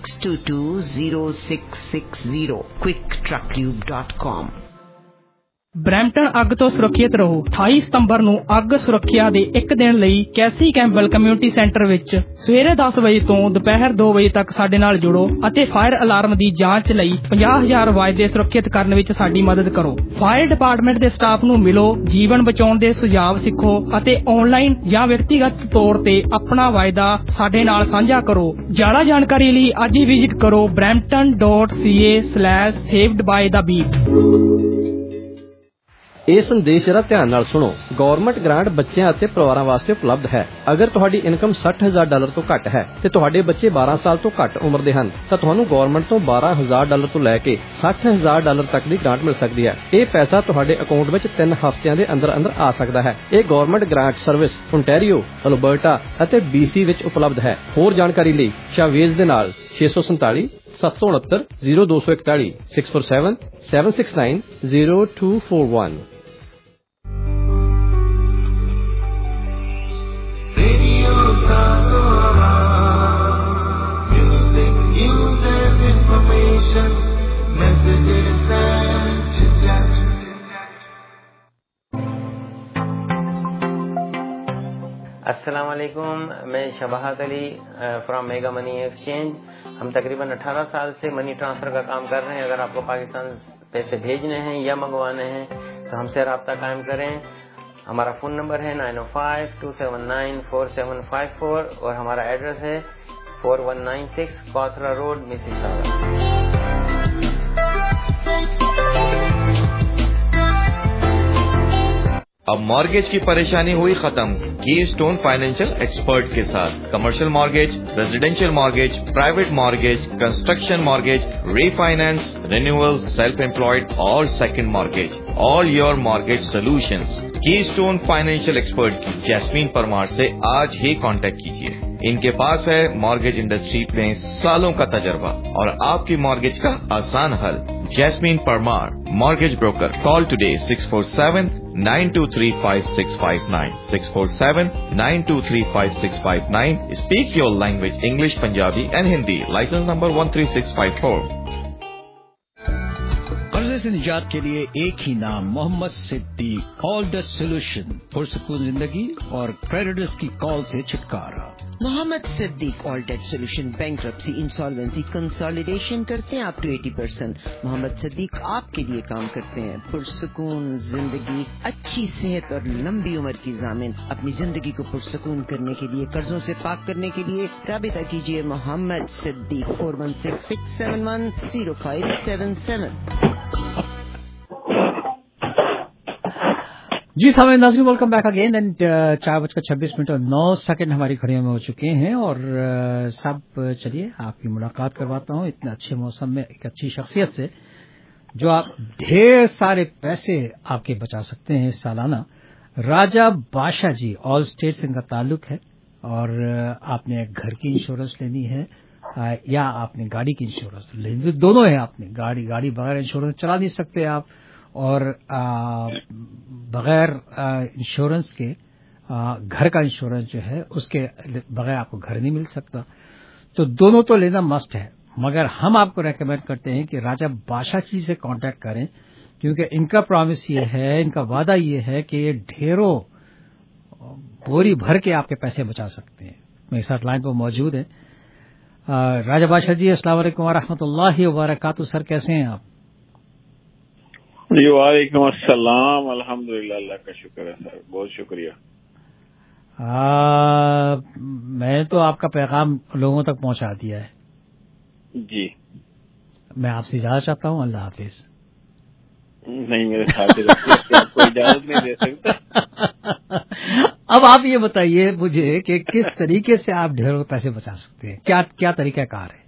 519-622-0660. quicktrucklube.com. Brampton ਅੱਗ ਤੋਂ ਸੁਰੱਖਿਅਤ ਰਹੋ। 28 ਸਤੰਬਰ ਨੂੰ ਅੱਗ ਸੁਰੱਖਿਆ ਦੇ ਇੱਕ ਦਿਨ ਲਈ ਕੈਸੀ ਕੈਂਪਬੈਲ ਕਮਿਊਨਿਟੀ ਸੈਂਟਰ ਵਿੱਚ ਸਵੇਰੇ 10 ਵਜੇ ਤੋਂ ਦੁਪਹਿਰ 2 ਵਜੇ ਤੱਕ ਸਾਡੇ ਨਾਲ ਜੁੜੋ ਅਤੇ ਫਾਇਰ ਅਲਾਰਮ ਦੀ ਜਾਂਚ ਲਈ 50,000 ਵਾਅਦੇ ਸੁਰੱਖਿਅਤ ਕਰਨ ਵਿੱਚ ਸਾਡੀ ਮਦਦ ਕਰੋ। ਫਾਇਰ ਡਿਪਾਰਟਮੈਂਟ ਦੇ ਸਟਾਫ ਨੂੰ ਮਿਲੋ, ਜੀਵਨ ਬਚਾਉਣ ਦੇ ਸੁਝਾਅ ਸਿੱਖੋ ਅਤੇ ਆਨਲਾਈਨ ਜਾਂ ਵਿਅਕਤੀਗਤ ਤੌਰ ਤੇ ਆਪਣਾ ਵਾਅਦਾ ਸਾਡੇ ਨਾਲ ਸਾਂਝਾ ਕਰੋ। ਜ਼ਿਆਦਾ ਜਾਣਕਾਰੀ ਲਈ ਅੱਜ ਹੀ ਵਿਜ਼ਿਟ ਕਰੋ brampton.ca/savedbythebeat। ਇਹ ਸੰਦੇਸ਼ ਜਰਾ ਧਿਆਨ ਨਾਲ ਸੁਣੋ। ਗਵਰਨਮੈਂਟ ਗ੍ਰਾਂਟ ਬੱਚਿਆਂ ਅਤੇ ਪਰਿਵਾਰਾਂ ਵਾਸਤੇ ਉਪਲਬਧ ਹੈ। ਅਗਰ ਤੁਹਾਡੀ ਇਨਕਮ $60,000 ਤੋਂ ਘੱਟ ਹੈ ਤੇ ਤੁਹਾਡੇ ਬੱਚੇ 12 ਸਾਲ ਤੋਂ ਘੱਟ ਉਮਰ ਦੇ ਹਨ ਤਾਂ ਤੁਹਾਨੂੰ ਗਵਰਨਮੈਂਟ ਤੋਂ $12,000 ਤੋਂ ਲੈ ਕੇ $60,000 ਤੱਕ ਦੀ ਗ੍ਰਾਂਟ ਮਿਲ ਸਕਦੀ ਹੈ। ਇਹ ਪੈਸਾ ਤੁਹਾਡੇ ਅਕਾਊਂਟ ਵਿੱਚ 3 ਹਫ਼ਤਿਆਂ ਦੇ ਅੰਦਰ ਆ ਸਕਦਾ ਹੈ। ਇਹ government grant service Ontario, Alberta ਅਤੇ BC ਵਿੱਚ ਉਪਲਬਧ ਹੈ। ਹੋਰ ਜਾਣਕਾਰੀ ਲਈ ਸ਼ਾਵੇਜ਼ ਦੇ ਨਾਲ 647 769 0241 647 769 0241। Music, news and information, messages and chit-chat. السلام علیکم، میں Shabahat Ali from Mega Money Exchange. ہم تقریباً 18 سال سے منی ٹرانسفر کا کام کر رہے ہیں۔ اگر آپ کو پاکستان پیسے بھیجنے ہیں یا منگوانے ہیں تو ہم سے رابطہ قائم کریں۔ ہمارا فون نمبر ہے 905-279-4754 اور ہمارا ایڈریس ہے 4196 کوتھرا روڈ، مسیساگا۔ اب مارگیج کی پریشانی ہوئی ختم کی اسٹون فائنینشیل ایکسپرٹ کے ساتھ۔ Commercial mortgage, residential mortgage, private mortgage, construction mortgage, refinance, renewal, self employed اور second mortgage, all your mortgage solutions. Keystone financial expert کی جیسمین پرمار سے آج ہی کانٹیکٹ کیجیے۔ ان کے پاس ہے مارگیج انڈسٹری میں سالوں کا تجربہ اور آپ کی مارگیج کا آسان حل۔ Jasmine Parmar, mortgage broker. Call today 647-923-5659 647-923-5659۔ Speak your language English, Punjabi and Hindi. Licence number 13654۔ قرضے سے نجات کے لیے ایک ہی نام، محمد صدیق۔ آلڈس سولوشن، پرسکون زندگی اور کریڈٹرز کی کال سے چھٹکارا۔ Mohammad Siddiq all debts solution bankruptcy, insolvency, consolidation کرتے ہیں آپ ٹو 80%۔ محمد صدیق آپ کے لیے کام کرتے ہیں۔ پرسکون زندگی، اچھی صحت اور لمبی عمر کی ضامن۔ اپنی زندگی کو پرسکون کرنے کے لیے، قرضوں سے پاک کرنے کے لیے رابطہ کیجیے محمد صدیق 4166710577۔ جی سامعین ناظرین، ویلکم بیک اگین اینڈ 4:26 ہماری گھڑیوں میں ہو چکے ہیں اور سب چلیے آپ کی ملاقات کرواتا ہوں اتنے اچھے موسم میں ایک اچھی شخصیت سے جو آپ ڈھیر سارے پیسے آپ کے بچا سکتے ہیں سالانہ۔ راجہ بادشاہ جی، آل اسٹیٹ سے ان کا تعلق ہے اور آپ نے گھر کی انشورنس لینی ہے یا آپ نے گاڑی کی انشورنس لینی، دونوں ہے۔ آپ نے گاڑی بغیر انشورنس چلا نہیں سکتے آپ، اور بغیر انشورنس کے گھر کا انشورنس جو ہے اس کے بغیر آپ کو گھر نہیں مل سکتا، تو دونوں تو لینا مسٹ ہے۔ مگر ہم آپ کو ریکمینڈ کرتے ہیں کہ راجہ بادشاہ جی سے کانٹیکٹ کریں، کیونکہ ان کا پرومس یہ ہے، ان کا وعدہ یہ ہے کہ یہ ڈھیروں بوری بھر کے آپ کے پیسے بچا سکتے ہیں۔ میرے ساتھ لائن پر موجود ہیں راجہ بادشاہ جی۔ السلام علیکم ورحمۃ اللہ وبرکاتہ۔ سر کیسے ہیں آپ؟ جی وعلیکم السلام، الحمدللہ، اللہ کا شکر ہے سر، بہت شکریہ۔ میں تو آپ کا پیغام لوگوں تک پہنچا دیا ہے جی۔ میں آپ سے اجازت چاہتا ہوں، اللہ حافظ۔ نہیں، میرے ساتھ آپ کو اجازت نہیں دے سکتا۔ اب آپ یہ بتائیے مجھے کہ کس طریقے سے آپ ڈھیروں پیسے بچا سکتے ہیں، کیا طریقہ کار ہے؟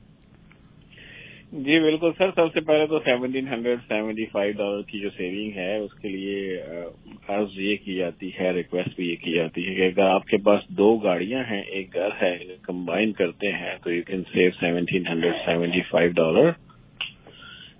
جی بالکل سر، سب سے پہلے تو $1,775 کی جو سیونگ ہے اس کے لیے عرض یہ کی جاتی ہے، ریکویسٹ بھی یہ کی جاتی ہے کہ اگر آپ کے پاس 2 گاڑیاں ہیں، ایک گھر ہے، کمبائن کرتے ہیں تو you can save $1,775۔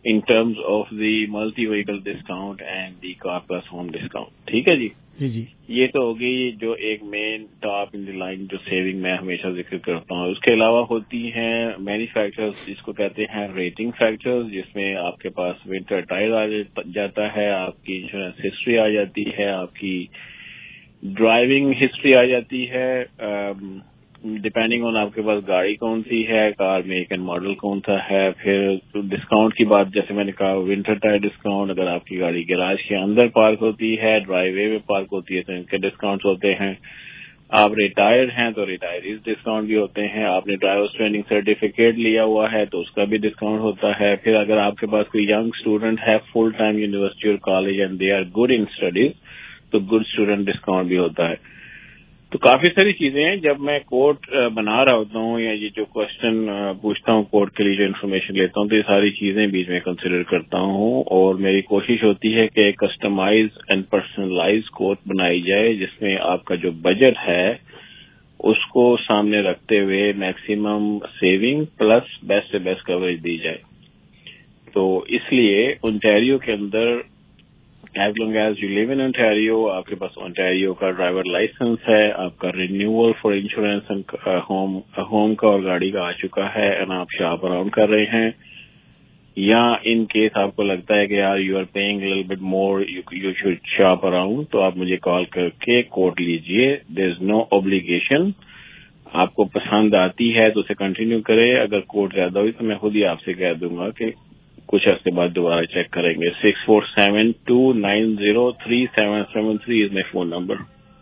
in terms of the multi-vehicle discount and the car plus home discount. ٹھیک ہے جی. جی یہ تو ہوگی جو ایک main top in the line جو سیونگ میں ہمیشہ ذکر کرتا ہوں. اس کے علاوہ ہوتی ہیں مینوفیکچررز جس کو کہتے ہیں ریٹنگ فیکٹرز, جس میں آپ کے پاس ونٹر ٹائر آ جاتا ہے, آپ کی انشورنس ہسٹری آ جاتی ہے, آپ کی ڈرائیونگ ہسٹری آ جاتی ہے, ڈپینڈنگ آن آپ کے پاس گاڑی کون سی ہے, کار میک اینڈ ماڈل کون سا ہے. پھر ڈسکاؤنٹ کی بات جیسے میں نے کہا ونٹر ٹائر ڈسکاؤنٹ, اگر آپ کی گاڑی گیراج کے اندر پارک ہوتی ہے, ڈرائیو وے میں پارک ہوتی ہے تو ان کے ڈسکاؤنٹس ہوتے ہیں. آپ ریٹائرڈ ہیں تو ریٹائریز ڈسکاؤنٹ بھی ہوتے ہیں. آپ نے ڈرائیورس ٹریننگ سرٹیفکیٹ لیا ہوا ہے تو اس کا بھی ڈسکاؤنٹ ہوتا ہے. پھر اگر آپ کے پاس کوئی ینگ اسٹوڈنٹ ہے فل ٹائم یونیورسٹی اور college and they are good in studies تو گڈ اسٹوڈنٹ ڈسکاؤنٹ بھی ہوتا ہے. تو کافی ساری چیزیں ہیں. جب میں کوٹ بنا رہا ہوتا ہوں یا یہ جو کوشچن پوچھتا ہوں کوٹ کے لیے جو انفارمیشن لیتا ہوں تو یہ ساری چیزیں بیچ میں کنسیڈر کرتا ہوں, اور میری کوشش ہوتی ہے کہ کسٹمائز اینڈ پرسنلائز کوٹ بنائی جائے جس میں آپ کا جو بجٹ ہے اس کو سامنے رکھتے ہوئے میکسیمم سیونگ پلس بیسٹ سے بیسٹ کوریج دی جائے. تو اس لیے اونٹیریو کے اندر as long as you live in Ontario, آپ کے پاس اونٹیریو کا ڈرائیور لائسنس ہے, آپ کا رینیول فار انشورنس ہوم کا اور گاڑی کا آ چکا ہے اینڈ آپ شاپ اراؤنڈ کر رہے ہیں, یا ان کیس آپ کو لگتا ہے کہ یار you are paying little bit more you should shop around, تو آپ مجھے کال کر کے کوٹ لیجئے. There is no obligation. آپ کو پسند آتی ہے تو اسے کنٹینیو کرے, اگر کوٹ زیادہ ہوئی تو میں خود ہی آپ سے کہہ دوں گا کہ کچھ عرصے بعد دوبارہ چیک کریں گے. 6472903773 از مائی فون نمبر.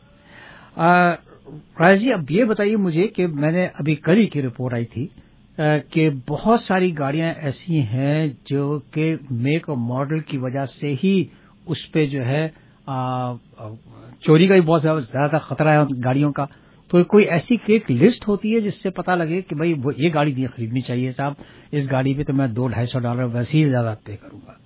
راج جی اب یہ بتائیے مجھے کہ میں نے ابھی کل ہی کی رپورٹ آئی تھی کہ بہت ساری گاڑیاں ایسی ہیں جو کہ میک اور ماڈل کی وجہ سے ہی اس پہ جو ہے چوری کا بھی بہت زیادہ خطرہ ہے گاڑیوں کا. تو کوئی ایسی ایک لسٹ ہوتی ہے جس سے پتا لگے کہ بھائی یہ گاڑی نہیں خریدنی چاہیے صاحب, اس گاڑی پہ تو میں $200-250 ویسے ہی زیادہ پے کروں گا.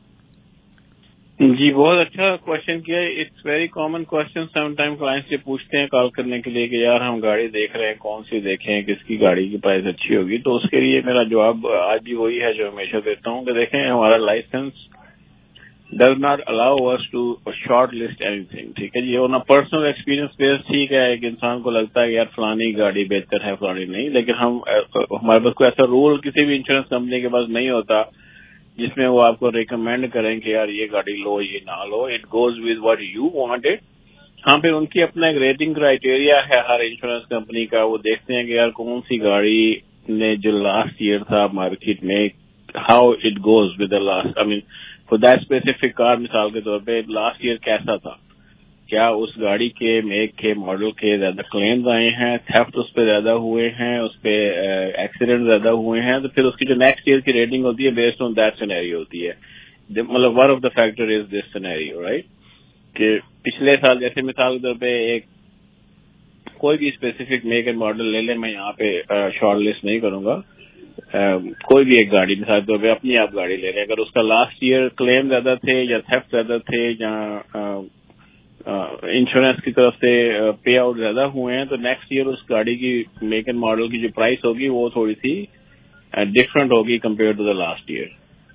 جی بہت اچھا کوشچن کیا. It's very common question. Some time clients یہ پوچھتے ہیں کال کرنے کے لیے کہ یار ہم گاڑی دیکھ رہے ہیں, کون سی دیکھیں, کس کی گاڑی کی پرائز اچھی ہوگی. تو اس کے لیے میرا جواب آج بھی وہی ہے جو ہمیشہ دیتا ہوں کہ دیکھیں ہمارا licence does not allow us to short list anything. ٹھیک ہے جی, آن اے پرسنل ایکسپیرینس بیس ٹھیک ہے ایک انسان کو لگتا ہے یار فلانی گاڑی بہتر ہے فلانی نہیں, لیکن ہمارے پاس کوئی ایسا رول کسی بھی انشورنس کمپنی کے پاس نہیں ہوتا جس میں وہ آپ کو ریکمینڈ کریں کہ یار یہ گاڑی لو یہ نہ لو. It goes with what you want it. ہاں پھر ان کی اپنا ایک ریٹنگ کرائیٹیریا ہے ہر انشورنس کمپنی کا. وہ دیکھتے ہیں کہ یار کون سی گاڑی نے جو لاسٹ ایئر تھا مارکیٹ میں how it goes with the last, I mean for that specific car. مثال کے طور پہ لاسٹ ایئر کیسا تھا, کیا اس گاڑی کے میک کے ماڈل کے زیادہ کلیمز آئے ہیں, تھیفٹ اس پہ زیادہ ہوئے ہیں, اس پہ ایکسیڈنٹ زیادہ ہوئے ہیں, تو پھر اس کی جو نیکسٹ ایئر کی ریٹنگ ہوتی ہے بیسڈ آن دیٹ سینیریو ہوتی ہے. مطلب one of the factor is this scenario right, کہ پچھلے سال جیسے مثال کے طور پہ ایک کوئی بھی اسپیسیفک میک اینڈ ماڈل لے لیں, میں یہاں پہ شارٹ لسٹ نہیں کروں گا, کوئی بھی ایک گاڑی مثال کے طور پہ اپنی آپ گاڑی لے لیں, اگر اس کا لاسٹ ایئر کلیم زیادہ تھے یا تھیفٹ زیادہ تھے یا انشورنس کی طرف سے پے آؤٹ زیادہ ہوئے ہیں, تو نیکسٹ ایئر اس گاڑی کی میک اینڈ ماڈل کی جو پرائس ہوگی وہ تھوڑی سی ڈفرنٹ ہوگی compare to the last year.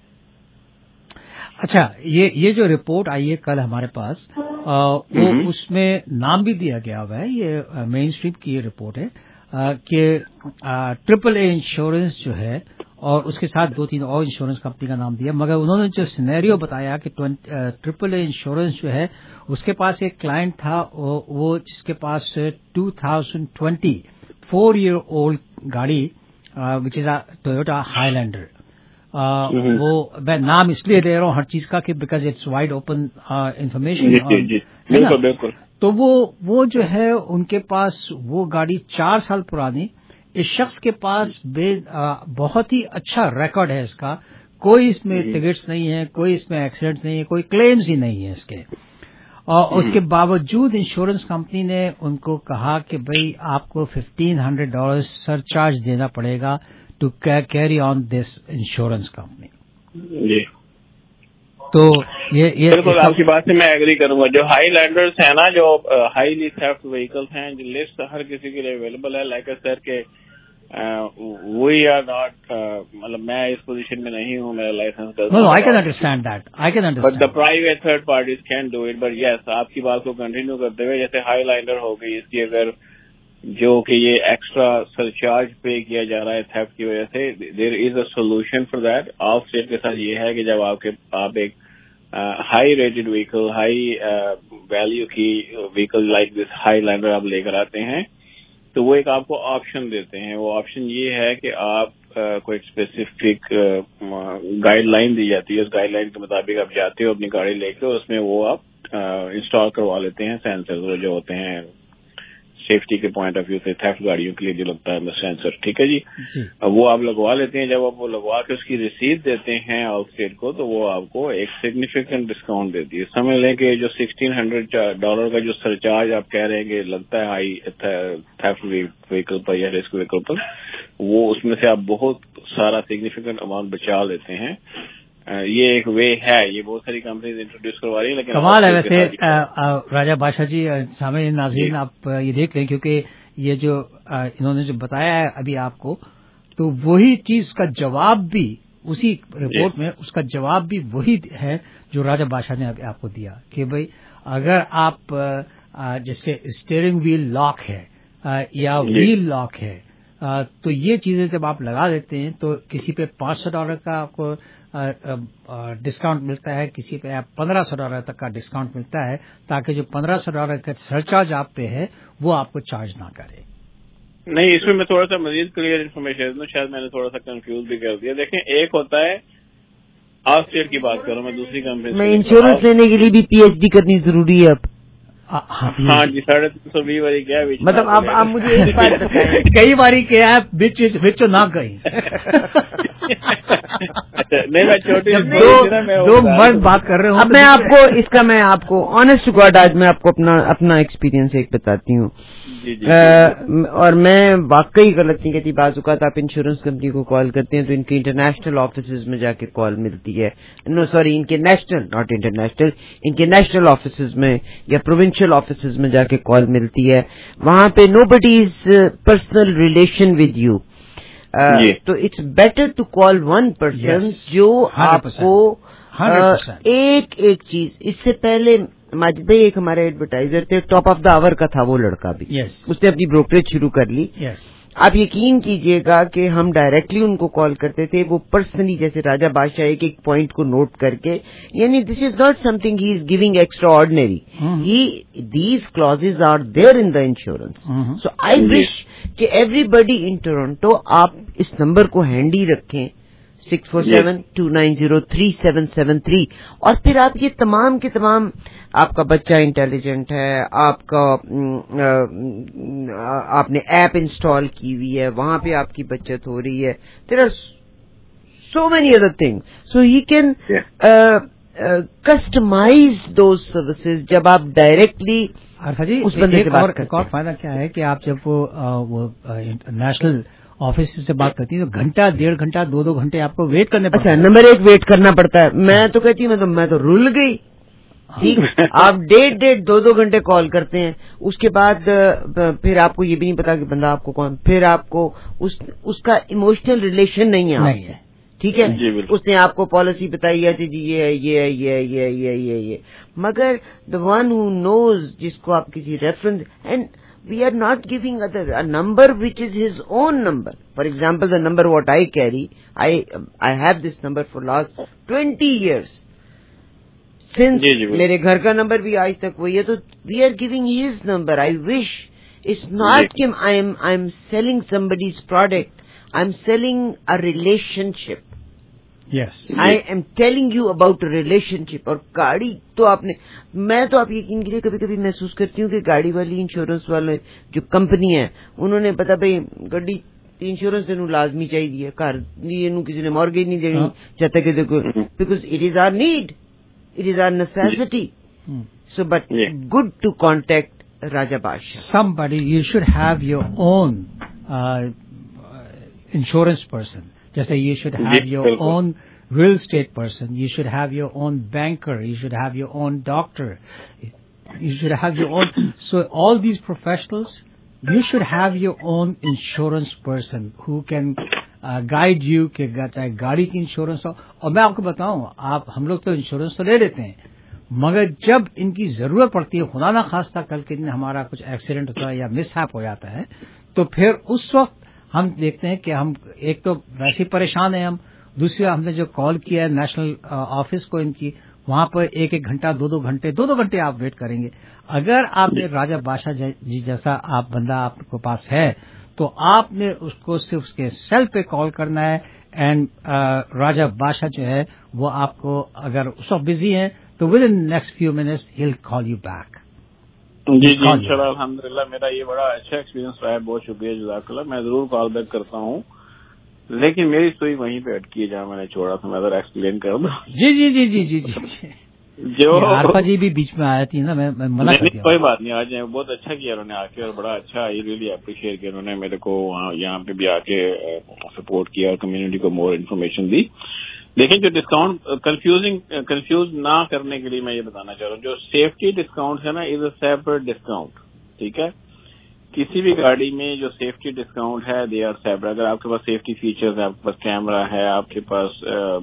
اچھا یہ جو رپورٹ آئی ہے کل ہمارے پاس وہ اس میں نام بھی دیا گیا ہوا ہے, یہ مین اسٹریم کی یہ رپورٹ ہے کہ ٹرپل اے انشورنس جو ہے اور اس کے ساتھ 2-3 اور انشورنس کمپنی کا نام دیا, مگر انہوں نے جو سینیریو بتایا کہ ٹرپل اے انشورنس جو ہے اس کے پاس ایک کلائنٹ تھا وہ جس کے پاس 2020 4-year-old گاڑی which is a Toyota Highlander. وہ میں نام اس لیے لے رہا ہوں ہر چیز کا کہ because it's wide open information. بالکل. تو وہ جو ہے ان کے پاس وہ گاڑی 4 سال پرانی, اس شخص کے پاس بہت ہی اچھا ریکارڈ ہے اس کا, کوئی اس میں ٹکٹس نہیں ہے, کوئی اس میں ایکسیڈنٹ نہیں ہے, کوئی کلیمز ہی نہیں ہے اس کے, اور اس کے باوجود انشورنس کمپنی نے ان کو کہا کہ بھئی آپ کو $1,500 سر چارج دینا پڑے گا to carry on this insurance company. جی تو یہ بالکل آپ کی بات سے میں ایگری کروں گا. جو ہائی لینڈرز ہیں نا, جو ہائیلی تھیفٹ وہیکلس ہیں, جو لسٹ ہر کسی کے لیے اویلیبل ہے, لائک سر کے we are not मतलब मैं इस पोजीशन में नहीं हूँ, मेरा licence No, I can understand that. I can understand. But the private third parties can do it. But yes, आपकी बात को कंटिन्यू करते हुए, जैसे हाईलाइनर हो गई, इसकी अगर जो कि ये एक्स्ट्रा सरचार्ज पे किया जा रहा है थेफ्ट की वजह से, there is a solution for that. Of state के साथ ये है कि जब आप एक high rated vehicle, high value की व्हीकल लाइक दिस हाईलाइनर आप लेकर आते हैं, तो वो एक आपको ऑप्शन देते हैं. वो ऑप्शन ये है कि आप कोई स्पेसिफिक गाइडलाइन दी जाती है, उस गाइडलाइन के मुताबिक आप जाते हो अपनी गाड़ी लेकर, उसमें वो आप इंस्टॉल करवा लेते हैं सेंसर जो होते हैं सेफ्टी के पॉइंट ऑफ व्यू से, थेफ्ट गाड़ियों के लिए जो लगता है सेंसर, ठीक है जी. वो आप लगवा लेते हैं. जब आप वो लगवा के उसकी रसीद देते हैं ऑल स्टेट को, तो वो आपको एक सिग्निफिकेंट डिस्काउंट देती है. समझ लें कि जो $1,600 का जो सरचार्ज आप कह रहे हैं कि लगता है हाई थेफ्ट व्हीकल पर या रिस्क व्हीकल पर, वो उसमें से आप बहुत सारा सिग्निफिकेंट अमाउंट बचा लेते हैं. ये एक वे है, ये बहुत सारी कंपनीज इंट्रोड्यूस करवा रही है. लेकिन कमाल है वैसे राजा बादशाह जी. सामने नाज़रीन आप ये देख लें, क्योंकि ये जो इन्होंने जो बताया है अभी आपको, तो वही चीज का जवाब भी उसी रिपोर्ट में, उसका जवाब भी वही है जो राजा बादशाह ने आपको दिया कि भाई अगर आप जैसे स्टीयरिंग व्हील लॉक है या व्हील लॉक है, तो ये चीजें जब आप लगा देते हैं तो किसी पे $500 का आपको डिस्काउंट मिलता है, किसी पे $1,500 तक का डिस्काउंट मिलता है, ताकि जो $1,500 का सरचार्ज आप पे है वो आपको चार्ज ना करे. नहीं, इसमें मैं थोड़ा सा मजीद क्लियर इन्फॉर्मेशन दूं, शायद मैंने थोड़ा सा कंफ्यूज भी कर दिया. देखें, एक होता है ऑफ स्टेट की बात करूं मैं, दूसरी कंपनी मैं इंश्योरेंस लेने के लिए भी PhD करनी जरूरी है अब. हाँ जी, 350 वाली क्या है, मतलब आप मुझे एक बात बताएं. कई बारी क्या है बिच ना कहीं. नहीं, मैं छोटी दो मर्द बात कर रहे हूँ. अब मैं आपको ऑनेस्ट टू गॉड आज मैं आपको अपना एक्सपीरियंस एक बताती हूँ. और मैं वाकई गलत नहीं कहती. बाज़ औक़ात आप इंश्योरेंस कंपनी को कॉल करते हैं तो इनके इंटरनेशनल ऑफिसेज में जाके कॉल मिलती है. नो सॉरी, इनके नेशनल, नॉट इंटरनेशनल, इनके नेशनल ऑफिसेज में या प्रोविंशियल ऑफिसेज में जाके कॉल मिलती है. वहां पे nobody is personal relation with you. तो it's better to call one person जो आपको एक चीज. इससे पहले माजिद भाई एक हमारे एडवर्टाइजर थे, टॉप ऑफ द आवर का था वो लड़का भी. उसने अपनी ब्रोकरेज शुरू कर ली. आप यकीन कीजिएगा कि हम डायरेक्टली उनको कॉल करते थे, वो पर्सनली जैसे राजा बादशाह एक पॉइंट को नोट करके, यानी this is not something he is giving extraordinary, these clauses are there in the insurance. So I wish कि एवरीबडी इन टोरंटो आप इस नंबर को हैंडी रखें, 647-290-3773. और फिर आप ये तमाम के तमाम, आपका बच्चा इंटेलिजेंट है, आपने ऐप इंस्टॉल की हुई है, वहां पे आपकी बचत हो रही है. There are so many other things. So he can customise those services जब आप डायरेक्टली उस बंदे से बात करते हैं. एक और फायदा क्या है कि आप जब वो नेशनल ऑफिस से बात करती है तो घंटा, 1.5 घंटा, 2 घंटे आपको वेट करने पड़ता है. अच्छा, नंबर 1 वेट करना पड़ता है. मैं तो कहती हूँ मैं तो रुल गई. ठीक, आप 1.5-2 घंटे कॉल करते हैं, उसके बाद फिर आपको ये भी नहीं पता कि बंदा आपको कौन, फिर आपको उसका इमोशनल रिलेशन नहीं है आपसे. ठीक है, उसने आपको पॉलिसी बताई है जी, ये है, ये है, ये है, ये है, ये है, ये, मगर द वन हु नोज, जिसको आप किसी reference, and we are not giving a number which is his own number. For example, the number what I carry, I have this number for last 20 years. Since मेरे घर का number भी आज तक वही है, तो we are giving his number. I wish it's not कि I'm selling somebody's product. I'm selling a relationship. Yes. I am telling you about a relationship. और गाड़ी तो मैं तो आप यकीन कीजिए कभी कभी महसूस करती हूँ कि गाड़ी वाली इंश्योरेंस वाले जो कंपनी है, उन्होंने पता भाई गड्डी इंश्योरेंस तेन लाजमी चाहिए, घर किसी ने मॉर्गेज नहीं देनी चाहता कि देखो, because it is our need, it is our necessity. So but good to contact Raja Badshah. Somebody, you should have your own insurance person. Just like you should have your own real estate person, you should have your own banker, you should have your own doctor, you should have your own. So all these professionals, you should have your own insurance person who can guide you کہ چاہے گاڑی کی insurance ہو. اور میں آپ کو بتاؤں, ہم لوگ تو انشورنس تو لے لیتے ہیں, مگر جب ان کی ضرورت پڑتی ہے, خدا نہ خواستہ کل کے دن ہمارا کچھ ایکسیڈنٹ ہوتا ہے یا مس ہیپ ہو جاتا ہے, تو پھر اس وقت ہم دیکھتے ہیں کہ ہم ایک تو ویسے ہی پریشان ہیں ہم, دوسری ہم نے جو کال کیا ہے نیشنل آفس کو ان کی, وہاں پر ایک گھنٹہ 2 گھنٹے آپ ویٹ کریں گے. اگر آپ نے راجہ بادشاہ جی جیسا آپ بندہ آپ کے پاس ہے تو آپ نے اس کو صرف اس کے سیل پہ کال کرنا ہے, اینڈ راجہ بادشاہ جو ہے وہ آپ کو اگر اس وقت بزی ہیں تو within next few minutes he will call you back. جی انشاءاللہ الحمدللہ میرا یہ بڑا اچھا ایکسپیرینس رہا ہے, بہت شکریہ جزاک اللہ. میں ضرور کال بیک کرتا ہوں, لیکن میری سوئی وہیں پہ اٹکی ہے جہاں میں نے چھوڑا تھا. میں ذرا ایکسپلین کر دوں. جی جو عارفہ جی بھی بیچ میں آئی تھی نا, میں منع کر دیا. کوئی بات نہیں, آ جائیں. بہت اچھا کیا انہوں نے آ کے, اور بڑا اچھا آئی ریئلی اپریشیٹ کیا انہوں نے میرے کو یہاں پہ بھی آ کے سپورٹ کیا اور کمیونٹی کو مور انفارمیشن دی. لیکن جو ڈسکاؤنٹ کنفیوز نہ کرنے کے لیے میں یہ بتانا چاہ رہا ہوں, جو سیفٹی ڈسکاؤنٹ ہے نا از اے سیپریٹ ڈسکاؤنٹ. ٹھیک ہے, کسی بھی گاڑی میں جو سیفٹی ڈسکاؤنٹ ہے دے آر سیپریٹ. اگر آپ کے پاس سیفٹی فیچرز ہے, آپ کے پاس کیمرہ ہے, آپ کے پاس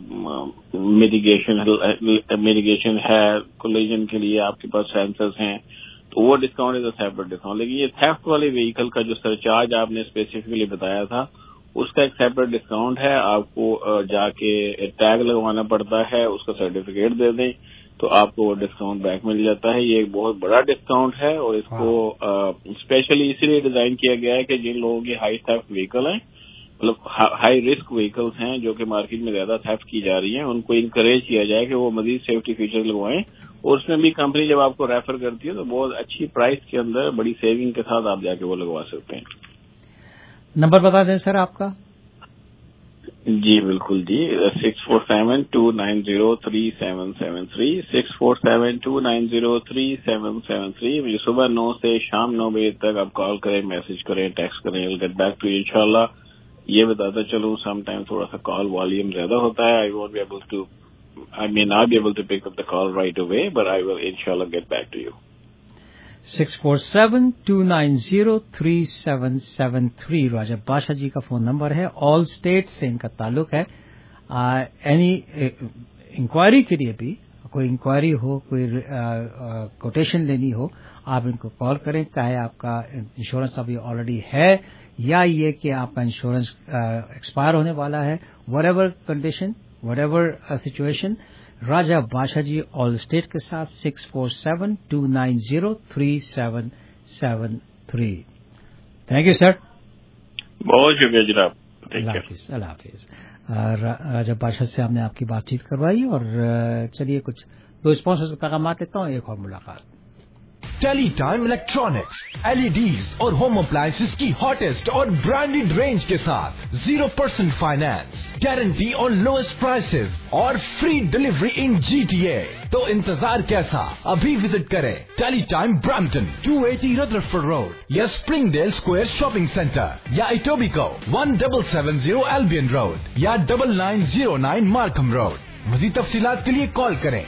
میڈیگیشن ہے, کولیجن کے لیے آپ کے پاس سینسرز ہیں, تو وہ discount is a separate discount. لیکن یہ تھیفٹ والے وہیکل کا جو سرچارج آپ نے اسپیسیفکلی بتایا تھا, اس کا ایک سیپریٹ ڈسکاؤنٹ ہے. آپ کو جا کے ٹیگ لگوانا پڑتا ہے, اس کا سرٹیفکیٹ دے دیں تو آپ کو وہ ڈسکاؤنٹ بیک مل جاتا ہے. یہ ایک بہت بڑا ڈسکاؤنٹ ہے, اور اس کو اسپیشلی اسی لیے ڈیزائن کیا گیا ہے کہ جن لوگوں کی ہائی تھیفٹ وہیکل ہیں, مطلب ہائی رسک وہیکلس ہیں جو کہ مارکیٹ میں زیادہ تھیفٹ کی جا رہی ہیں, ان کو انکریج کیا جائے کہ وہ مزید سیفٹی فیچر لگوائیں. اور اس میں بھی کمپنی جب آپ کو ریفر کرتی ہے تو بہت اچھی پرائز کے اندر بڑی سیونگ کے ساتھ آپ جا کے وہ لگوا سکتے ہیں. نمبر بتا دیں سر آپ کا. جی بالکل جی, 647-290-3773 647-290-3773. مجھے صبح 9 سے شام 9 بجے تک آپ کال کریں, میسج کریں, ٹیکسٹ کریں, I'll get back to you انشاءاللہ. یہ بتاتا چلوں سم ٹائم تھوڑا سا کال والیوم زیادہ ہوتا ہے. I may not be able to pick up the call right away, but I will inshallah get back to you. 647-290-3773 راجہ بادشاہ جی کا فون نمبر ہے. آل اسٹیٹ سے ان کا تعلق ہے. اینی انکوائری کے لیے بھی, کوئی انکوائری ہو, کوئی کوٹیشن لینی ہو, آپ ان کو کال کریں, چاہے آپ کا انشورنس ابھی آلریڈی ہے یا یہ کہ آپ کا انشورنس ایکسپائر ہونے والا ہے. Whatever condition, whatever situation, Raja Badshah ji Allstate کے ساتھ 647-290-3773. Thank you sir. بہت شکریہ جناب. اللہ حافظ. اللہ حافظ. راجہ بادشاہ سے ہم نے آپ کی بات چیت کروائی, اور چلیے کچھ 2 اسپانسرز کا پیغامات لیتا ہوں, ایک اور ملاقات. ٹیلی ٹائم الیکٹرانکس LEDs اور ہوم اپلائنسز کی ہاٹسٹ اور برانڈیڈ رینج کے ساتھ 0% فائنانس, گارنٹی اور لوئسٹ پرائسز اور فری ڈلیوری ان GTA. تو انتظار کیسا, ابھی وزٹ کریں Teletime Brampton 280 Rutherford road, یا Springdale square shopping centre, یا ایٹوبیکو 1770 البین روڈ, یا 9909 مارکھم روڈ. مزید تفصیلات کے لیے کال کریں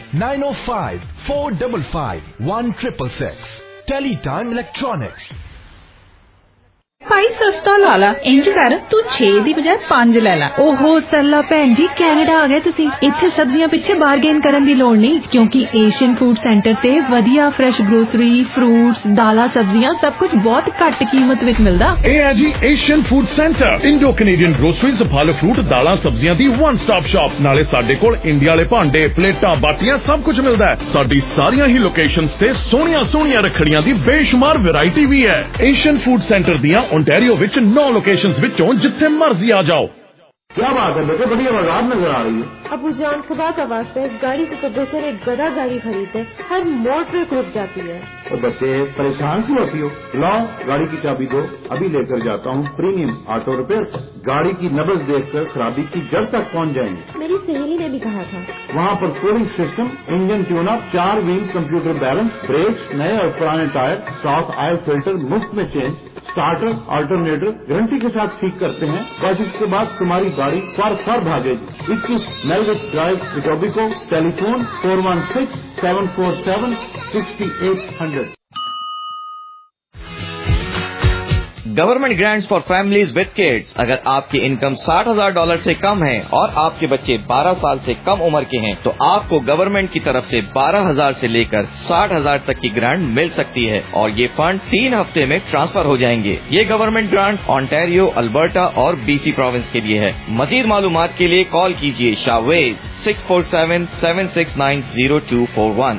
905-455-1666. Teletime electronics. ਭਾਈ ਸਸਤਾ ਲਾ ਲਾ, ਇੰਜ ਕਰ ਤੂੰ 6 ਦੀ ਬਜਾਏ 5 ਲੈ ਲੈ. ਓਹੋ ਸਰਲਾ ਭੈਣ ਜੀ, ਕੈਨੇਡਾ ਆ ਗਏ ਤੁਸੀਂ. ਇੱਥੇ ਸਬਜ਼ੀਆਂ ਪਿੱਛੇ ਬਾਰਗੇਨ ਕਰਨ ਦੀ ਲੋੜ ਨਹੀਂ, ਕਿਉਂਕਿ ਏਸ਼ੀਅਨ ਫੂਡ ਸੈਂਟਰ ਤੇ ਵਧੀਆ ਫਰੈਸ਼ ਗਰੋਸਰੀ, ਫਰੂਟਸ, ਦਾਲਾਂ, ਸਬਜ਼ੀਆਂ ਸਭ ਕੁਝ ਬਹੁਤ ਘੱਟ ਕੀਮਤ ਵਿੱਚ ਮਿਲਦਾ. ਇਹ ਹੈ ਜੀ Asian food centre, Indo Canadian groceries, ਫਲ ਫਰੂਟ, ਦਾਲਾਂ, ਸਬਜ਼ੀਆਂ ਦੀ ਵਨ ਸਟਾਪ ਸ਼ਾਪ. ਨਾਲੇ ਸਾਡੇ ਕੋਲ ਇੰਡੀਆ ਵਾਲੇ ਭਾਂਡੇ, ਪਲੇਟਾਂ, ਬਾਟੀਆਂ ਸਭ ਕੁਝ ਮਿਲਦਾ ਹੈ. ਸਾਡੀ ਸਾਰੀਆਂ ਹੀ ਲੋਕੇਸ਼ਨਸ ਤੇ ਸੋਹਣੀਆਂ ਰੱਖੜੀਆਂ ਦੀ ਬੇਸ਼ੁਮਾਰ ਵੈਰਾਈਟੀ ਵੀ ਹੈ. ਏਸ਼ੀਅਨ ਫੂਡ ਸੈਂਟਰ ਦੀਆਂ ओंटारियो विच 9 लोकेशंस विचों जिथे मर्जी आ जाओ. क्या बात है बेटे, बड़ी आवाज नजर आ रही है. अबू जान खुदा का वास्ता है, गाड़ी से कब्जे से एक गधा गाड़ी खरीदे, हर मोड़ पे रुक जाती है. तो बच्चे परेशान क्यों होती हो? लाओ गाड़ी की चाबी दो, अभी लेकर जाता हूँ प्रीमियम ऑटो रिपेयर. गाड़ी की नब्ज देखकर खराबी की जड़ तक पहुँच जाएंगे. मेरी सहेली ने भी कहा था. वहाँ पर cooling system, engine tune up, 4 wheel computer balance, brakes, नए और पुराने टायर, स्टॉक ऑयल फिल्टर मुफ्त में चेंज, स्टार्टर अल्टरनेटर गारंटी के साथ ठीक करते हैं. बस इसके बाद तुम्हारी गाड़ी फर भागेगी. 21 मेलविट drive, Etobicoke. Telephone 416-747-6800. Government grants for families with kids. अगर आपकी इनकम $60,000 से कम है और आपके बच्चे 12 साल से कम उम्र के हैं तो आपको गवर्नमेंट की तरफ से 12,000 से लेकर 60,000 तक की ग्रांट मिल सकती है और ये फंड 3 हफ्ते में ट्रांसफर हो जाएंगे। ये गवर्नमेंट ग्रांट ऑन्टेरियो, अल्बर्टा और BC प्रोविंस के लिए है। मजीद मालूमात के लिए कॉल कीजिए शाहवेज 647-769-0241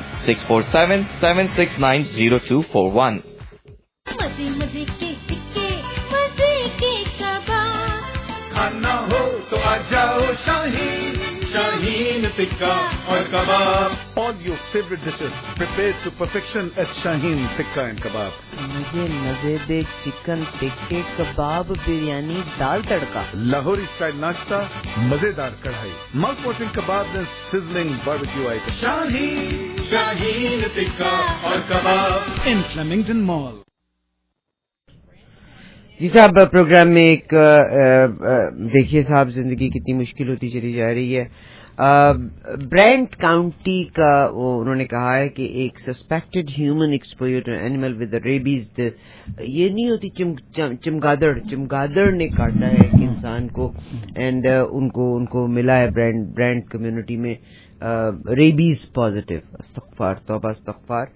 647-769-0241। मजे के टिक्के, मजे के कबाब, खाना हो तो आ जाओ Shaheen Tikka और Kebab. All your favorite dishes prepared to perfection at Shaheen Tikka and Kebab. मुझे मजेदार चिकन टिक्के, कबाब, बिरयानी, दाल तड़का, Lahori style नाश्ता, मजेदार कढ़ाई, mouth-watering kebab and sizzling barbecue items. Shaheen Tikka और Kebab in Flemington Mall. जी साहब, प्रोग्राम में एक देखिए साहब, जिंदगी कितनी मुश्किल होती चली जा रही है। ब्रेंट काउंटी का वो उन्होंने कहा है कि एक suspected human exposure to animal with rabies, ये नहीं होती चमगादड़ ने काटा है एक इंसान को एंड उनको मिला है ब्रेंट कम्युनिटी में रेबीज पॉजिटिव। अस्तगफार, तौबा अस्तगफार।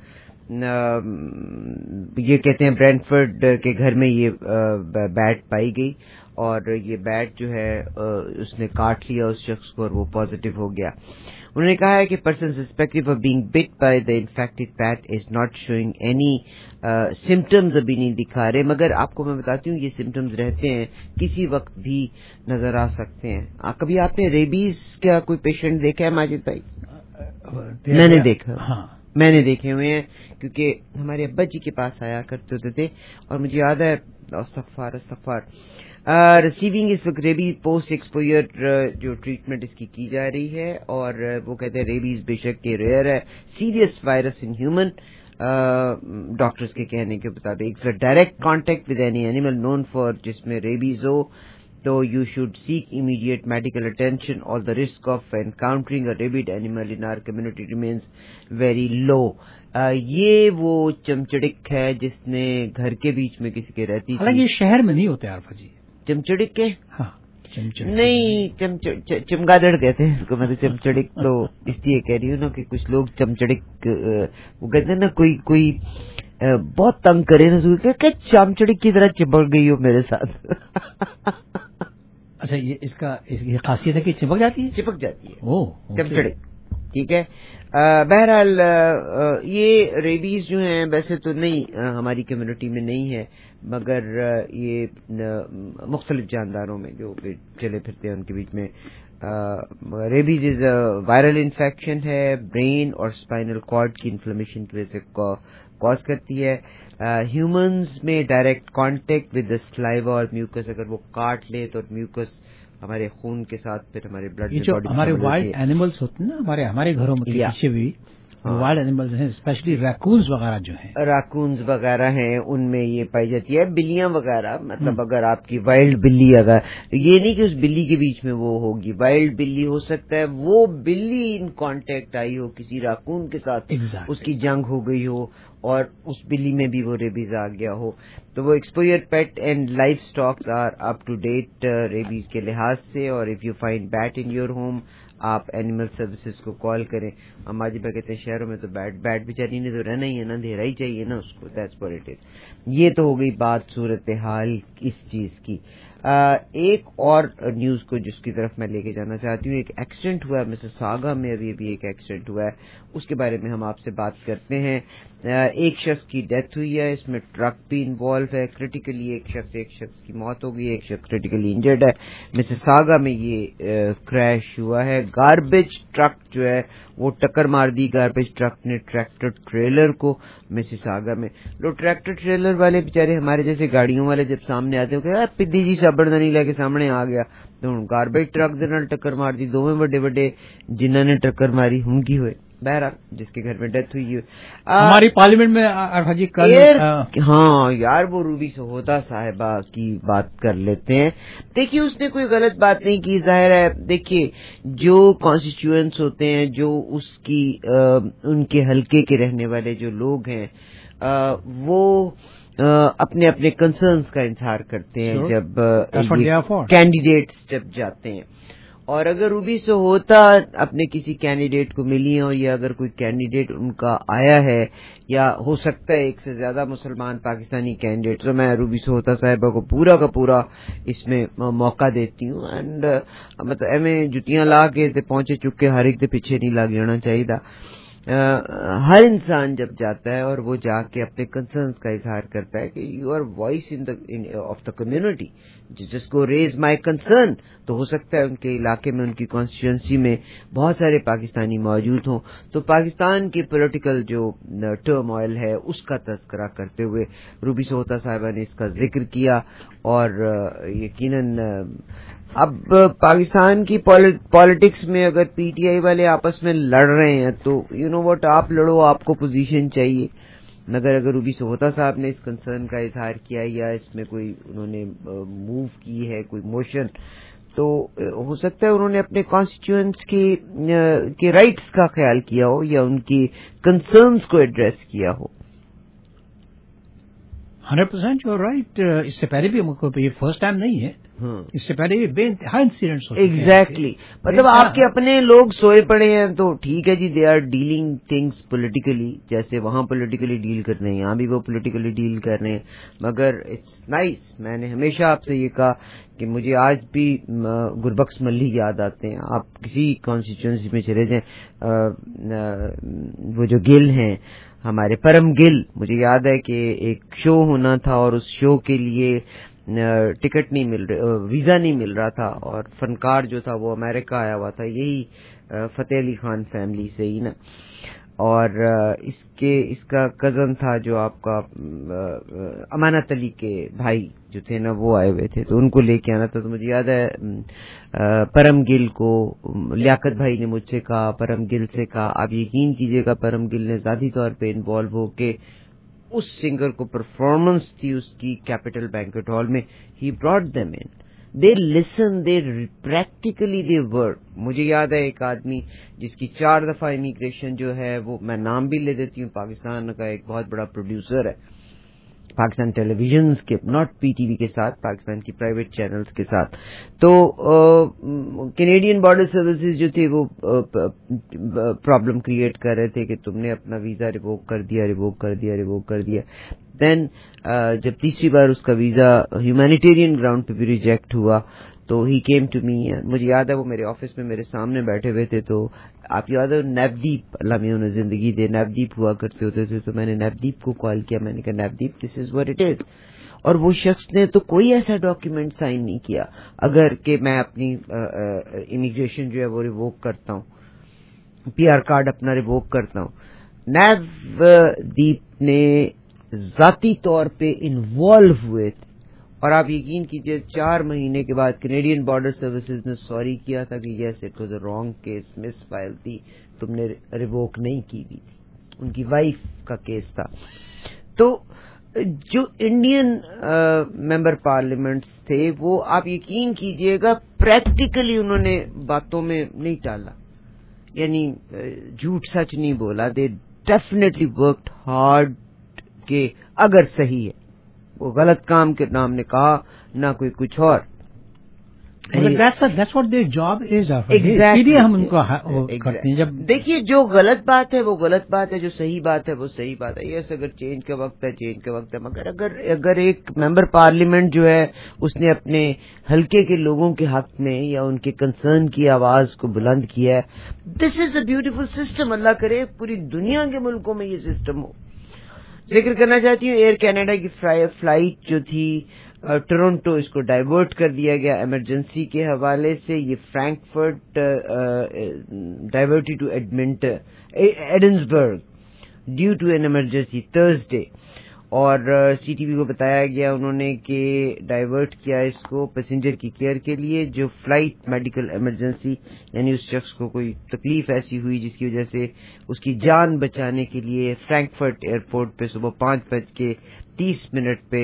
ये कहते हैं ब्रेंटफोर्ड के घर में ये बैट पाई गई और ये बैट जो है उसने काट लिया उस शख्स को और वो पॉजिटिव हो गया। उन्होंने कहा है कि person suspected of being bit by the infected bat is not showing any symptoms, अभी नहीं दिखा रहे, मगर आपको मैं बताती हूँ ये सिम्टम्स रहते हैं, किसी वक्त भी नजर आ सकते हैं। कभी आपने रेबीज का कोई पेशेंट देखा है माजिद भाई? मैंने देखा, हाँ मैंने देखे हुए हैं, क्योंकि हमारे अब्बा जी के पास आया करते होते थे और मुझे याद है अस्तगफार रिसीविंग इस वक्त रेबीज पोस्ट एक्सपोजर जो ट्रीटमेंट इसकी की जा रही है और वो कहते हैं रेबीज बेशक के रेयर है, serious virus in human, doctors के कहने के मुताबिक direct contact with any animal known for जिसमें रेबीज हो तो you should seek immediate medical attention or the risk of encountering a rabid animal in our community remains very low. ये वो चमचड़िक है जिसने घर के बीच में किसी के रहती थी। हालांकि शहर में नहीं होते आरफा जी चमचड़िक के, हाँ चमचड़िक नहीं चमगादड़ कहते हैं इसको, मतलब चमचड़िक तो इसलिए कह रही हूँ ना कि कुछ लोग चमचड़िक वो कहते हैं ना, कोई बहुत तंग करे ना क्या चमचड़िक की तरह चिपक गई हो मेरे साथ। अच्छा, ये इसकी खासियत है कि चिपक जाती है ओह चमचड़िक, ठीक है। बहरहाल ये रेबीज जो हैं वैसे तो नहीं हमारी कम्युनिटी में नहीं है, मगर ये मुख्तलिफ जानदारों में जो चले फिरते हैं उनके बीच में रेबीज इज वायरल इन्फेक्शन है, ब्रेन और स्पाइनल कॉर्ड की इन्फ्लेमेशन की वजह से कॉज करती है। ह्यूमंस में direct contact with the saliva और म्यूकस, अगर वो काट ले तो म्यूकस हमारे खून के साथ फिर हमारे ब्लड में, जो हमारे वाइल्ड एनिमल्स होते हैं ना हमारे घरों में पीछे भी वाइल्ड एनिमल्स हैं, स्पेशली रैकून्स वगैरह जो हैं, रैकून्स वगैरह हैं, उनमें ये पाई जाती है। बिल्लियां वगैरह, मतलब अगर आपकी वाइल्ड बिल्ली, अगर ये नहीं कि उस बिल्ली के बीच में वो होगी, वाइल्ड बिल्ली हो सकता है वो बिल्ली इन कांटेक्ट आई हो किसी रैकून के साथ, उसकी जंग हो गई हो और उस बिल्ली में भी वो रेबीज आ गया हो, तो वो exposure pet and livestocks are up to date rabies के लिहाज से। और if you find bat in your home, आप एनिमल सर्विसेज को कॉल करें। अम्मा जी कहते हैं शहरों में तो बैट बेचारी ने तो रहना ही है ना, अंधेरा ही चाहिए ना उसको, दैट्स व्हाट इट इज। ये तो हो गई बात सूरत हाल इस चीज की। एक और न्यूज को जिसकी तरफ मैं लेके जाना चाहती हूँ, एक एक्सीडेंट हुआ है मिसिसागा में, अभी एक एक्सीडेंट हुआ है, उसके बारे में हम आपसे बात करते हैं। एक शख्स की डेथ हुई है, इसमें ट्रक भी इन्वॉल्व है, क्रिटिकली एक शख्स की मौत हो गई, एक शख्स क्रिटिकली इंजर्ड है। मिसिसागा में ये क्रैश हुआ है, गार्बेज ट्रक जो है वो टक्कर मार दी गार्बेज ट्रक ने ट्रैक्टर ट्रेलर को मिसिसागा में। लोग ट्रैक्टर ट्रेलर वाले बेचारे हमारे जैसे गाड़ियों वाले जब सामने आते हो क्या पिद्दी जी सबड़दनी लेके सामने आ गया, तो गार्बेज ट्रक दे नाल टक्कर मार दी, दोवें बड़े बड़े जिन्हों ने टक्कर मारी हुंगी हुए, बहरहाल जिसके घर में डेथ हुई है। हमारी पार्लियामेंट में अरफाजी कल हाँ यार वो रूबी सोहोता साहिबा की बात कर लेते हैं। देखिए उसने कोई गलत बात नहीं की, जाहिर है देखिए जो कॉन्स्टिट्यूएंट्स होते हैं, जो उसकी उनके हलके के रहने वाले जो लोग हैं وہ اپنے اپنے کنسرنس کا اظہار کرتے ہیں جب کینڈیڈیٹس جب جاتے ہیں. اور اگر روبی سے ہوتا اپنے کسی کینڈیڈیٹ کو ملی ہیں اور یا اگر کوئی کینڈیڈیٹ ان کا آیا ہے یا ہو سکتا ہے ایک سے زیادہ مسلمان پاکستانی کینڈیڈیٹ، تو میں روبی سے ہوتا صاحبہ کو پورا کا پورا اس میں موقع دیتی ہوں. اینڈ مطلب ایویں جتیاں لا کے تے پہنچے چکے ہر ایک دے پیچھے نہیں لگ جانا چاہیے. ہر انسان جب جاتا ہے اور وہ جا کے اپنے کنسرنس کا اظہار کرتا ہے کہ you are voice of the community, جس کو ریز مائی کنسرن، تو ہو سکتا ہے ان کے علاقے میں ان کی کانسٹیچوئنسی میں بہت سارے پاکستانی موجود ہوں. تو پاکستان کی پولیٹیکل جو ٹرم آئل ہے اس کا تذکرہ کرتے ہوئے روبی سہوتا صاحبہ نے اس کا ذکر کیا. اور یقیناً اب پاکستان کی پالیٹکس میں اگر پی ٹی آئی والے آپس میں لڑ رہے ہیں تو یو نو واٹ، آپ لڑو، آپ کو پوزیشن چاہیے. مگر اگر روبی سہوتا صاحب نے اس کنسرن کا اظہار کیا یا اس میں کوئی انہوں نے موو کی ہے کوئی موشن، تو ہو سکتا ہے انہوں نے اپنے کانسٹیچوئنٹس کے رائٹس کا خیال کیا ہو یا ان کی کنسرنس کو ایڈریس کیا ہو. 100% یو رائٹ. اس سے پہلے بھی یہ فرسٹ ٹائم نہیں ہے، اس سے پہلے بھی بے انتہا انسیڈنٹس ہوتے ہیں. ایگزیکٹلی، مطلب آپ کے اپنے لوگ سوئے پڑے ہیں تو ٹھیک ہے جی، they are dealing things politically, جیسے وہاں پولیٹیکلی ڈیل کر رہے ہیں یہاں بھی وہ پولیٹیکلی ڈیل کر رہے ہیں. مگر اٹس نائس، میں نے ہمیشہ آپ سے یہ کہا کہ مجھے آج بھی گربخش ملی یاد آتے ہیں. آپ کسی کانسٹیچوئنسی میں چلے جائیں، وہ جو گل ہیں ہمارے پرم گل، مجھے یاد ہے کہ ایک شو ہونا تھا اور اس شو کے لیے ٹکٹ نہیں مل رہا، ویزا نہیں مل رہا تھا، اور فنکار جو تھا وہ امریکہ آیا ہوا تھا، یہی فتح علی خان فیملی سے ہی نا. اور اس کا کزن تھا جو آپ کا امانت علی کے بھائی جو تھے نا، وہ آئے ہوئے تھے تو ان کو لے کے آنا تھا. تو مجھے یاد ہے پرم گل کو لیاقت بھائی نے مجھ سے کہا، پرم گل سے کہا، آپ یقین کیجئے گا پرم گل نے ذاتی طور پہ انوالو ہو کے اس سنگر کو پرفارمنس تھی اس کی کیپٹل بینکٹ ہال میں، he brought them in, they listen, they practically they work. مجھے یاد ہے ایک آدمی جس کی 4 دفعہ امیگریشن جو ہے، وہ میں نام بھی لے دیتی ہوں، پاکستان کا ایک بہت بڑا پروڈیوسر ہے پاکستان ٹیلی ویژنز کے، ناٹ پی ٹی وی کے ساتھ، پاکستان کی پرائیویٹ چینلز کے ساتھ. تو کینیڈین بارڈر سروسز جو تھی وہ پرابلم کریٹ کر رہے تھے کہ تم نے اپنا ویزا ریووک کر دیا. دین جب تیسری بار اس کا ویزا ہیومینیٹیرین گراؤنڈ پہ بھی ریجیکٹ ہوا تو ہی کیم ٹو می. مجھے یاد ہے وہ میرے آفس میں میرے سامنے بیٹھے ہوئے تھے. تو آپ یاد ہے نیبدیپ، اللہ میں انہیں زندگی دے، نیبدیپ ہوا کرتے ہوتے تھے. تو میں نے نیبدیپ کو کال کیا، میں نے کہا نیبدیپ دس از واٹ اٹ از. اور وہ شخص نے تو کوئی ایسا ڈاکیومنٹ سائن نہیں کیا اگر کہ میں اپنی امیگریشن جو ہے وہ ریووک کرتا ہوں، پی آر کارڈ اپنا ریووک کرتا ہوں. نیبدیپ نے ذاتی طور پہ انوالو ہوئے تھے، اور آپ یقین کیجئے 4 مہینے کے بعد کینیڈین بارڈر سروسز نے سوری کیا تھا کہ yes it was a wrong case, misfile تھی، تم نے ریووک نہیں کی بھی تھی. ان کی وائف کا کیس تھا. تو جو انڈین ممبر پارلیمنٹس تھے وہ آپ یقین کیجئے گا پریکٹیکلی انہوں نے باتوں میں نہیں ٹالا، یعنی جھوٹ سچ نہیں بولا. دے ڈیفینیٹلی ورکڈ ہارڈ کہ اگر صحیح ہے، وہ غلط کام کے نام نے کہا نہ کوئی کچھ اور. That's what their job is. اس لیے ہم ان کو کرتے ہیں. جب دیکھیے جو غلط بات ہے وہ غلط بات ہے، جو صحیح بات ہے وہ صحیح بات ہے. یس اگر چینج کا وقت ہے چینج کا وقت ہے، مگر اگر ایک ممبر پارلیمنٹ جو ہے اس نے اپنے حلقے کے لوگوں کے حق میں یا ان کے کنسرن کی آواز کو بلند کیا ہے، دس از اے بیوٹیفل سسٹم. اللہ کرے پوری دنیا کے ملکوں میں یہ سسٹم ہو. ذکر کرنا چاہتی ہوں ایئر کینیڈا کی فلائٹ جو تھی ٹورنٹو، اس کو ڈائیورٹ کر دیا گیا ایمرجنسی کے حوالے سے. یہ Frankfurt diverted to Edinburgh due to an emergency Thursday. اور سی ٹی وی کو بتایا گیا انہوں نے کہ ڈائیورٹ کیا اس کو پیسنجر کی کیئر کے لیے جو فلائٹ میڈیکل ایمرجنسی، یعنی اس شخص کو کوئی تکلیف ایسی ہوئی جس کی وجہ سے اس کی جان بچانے کے لیے فرینکفرٹ ایئرپورٹ پہ صبح 5:30 پہ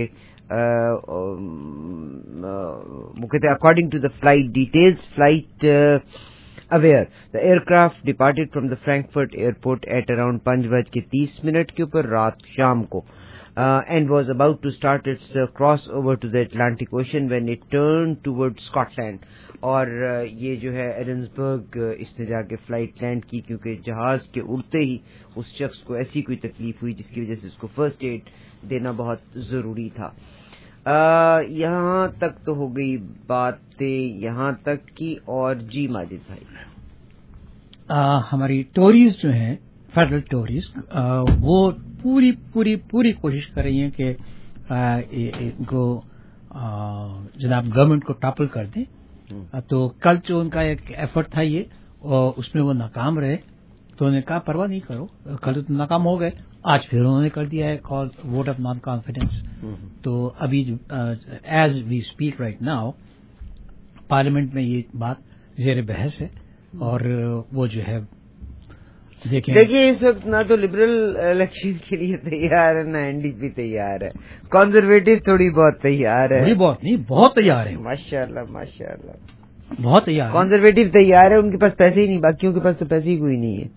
according to the flight details, flight aware. The aircraft departed from the Frankfurt airport at around 5:30 के ऊपर रात शाम को and was about to start its crossover to the Atlantic Ocean when it turned towards Scotland. اور یہ جو ہے ایڈنسبرگ اس نے جا کے فلائٹ لینڈ کی کیونکہ جہاز کے اڑتے ہی اس شخص کو ایسی کوئی تکلیف ہوئی جس کی وجہ سے اس کو فرسٹ ایڈ دینا بہت ضروری تھا. یہاں تک تو ہو گئی باتیں یہاں تک کی. اور جی ماجد بھائی ہماری ٹوریز جو ہیں فیڈرل ٹوریز وہ پوری پوری پوری کوشش کر رہی ہیں کہ ان کو جناب گورنمنٹ کو ٹاپل کر دیں. تو کل جو ان کا ایک ایفرٹ تھا یہ اس میں وہ ناکام رہے تو انہوں نے کہا پرواہ نہیں کرو, کل تو ناکام ہو گئے, آج پھر انہوں نے کر دیا ہے call vote of non confidence. تو ابھی as we speak right now parliament میں یہ بات زیر بحث ہے اور وہ جو ہے دیکھیے اس وقت نہ تو لبرل الیکشن کے لیے تیار ہے نہ این ڈی پی تیار ہے, کنزرویٹو تھوڑی بہت تیار ہے, تھوڑی بہت نہیں بہت تیار ہے, ماشاء اللہ بہت تیار. کنزرویٹو تیار ہے, ان کے پاس پیسے ہی نہیں, باقیوں کے پاس تو پیسے ہی کوئی نہیں ہے.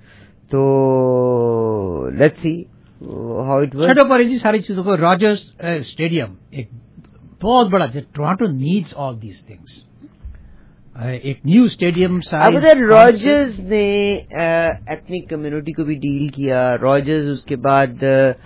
تو let's see how it works. چھٹو پر جی ساری چیزوں کو راجرز اسٹیڈیم ایک بہت بڑا Toronto needs all these things. ایک نیو اسٹیڈیم راجرز نے ایتھنک کمیونٹی کو بھی ڈیل کیا. راجرز اس کے بعد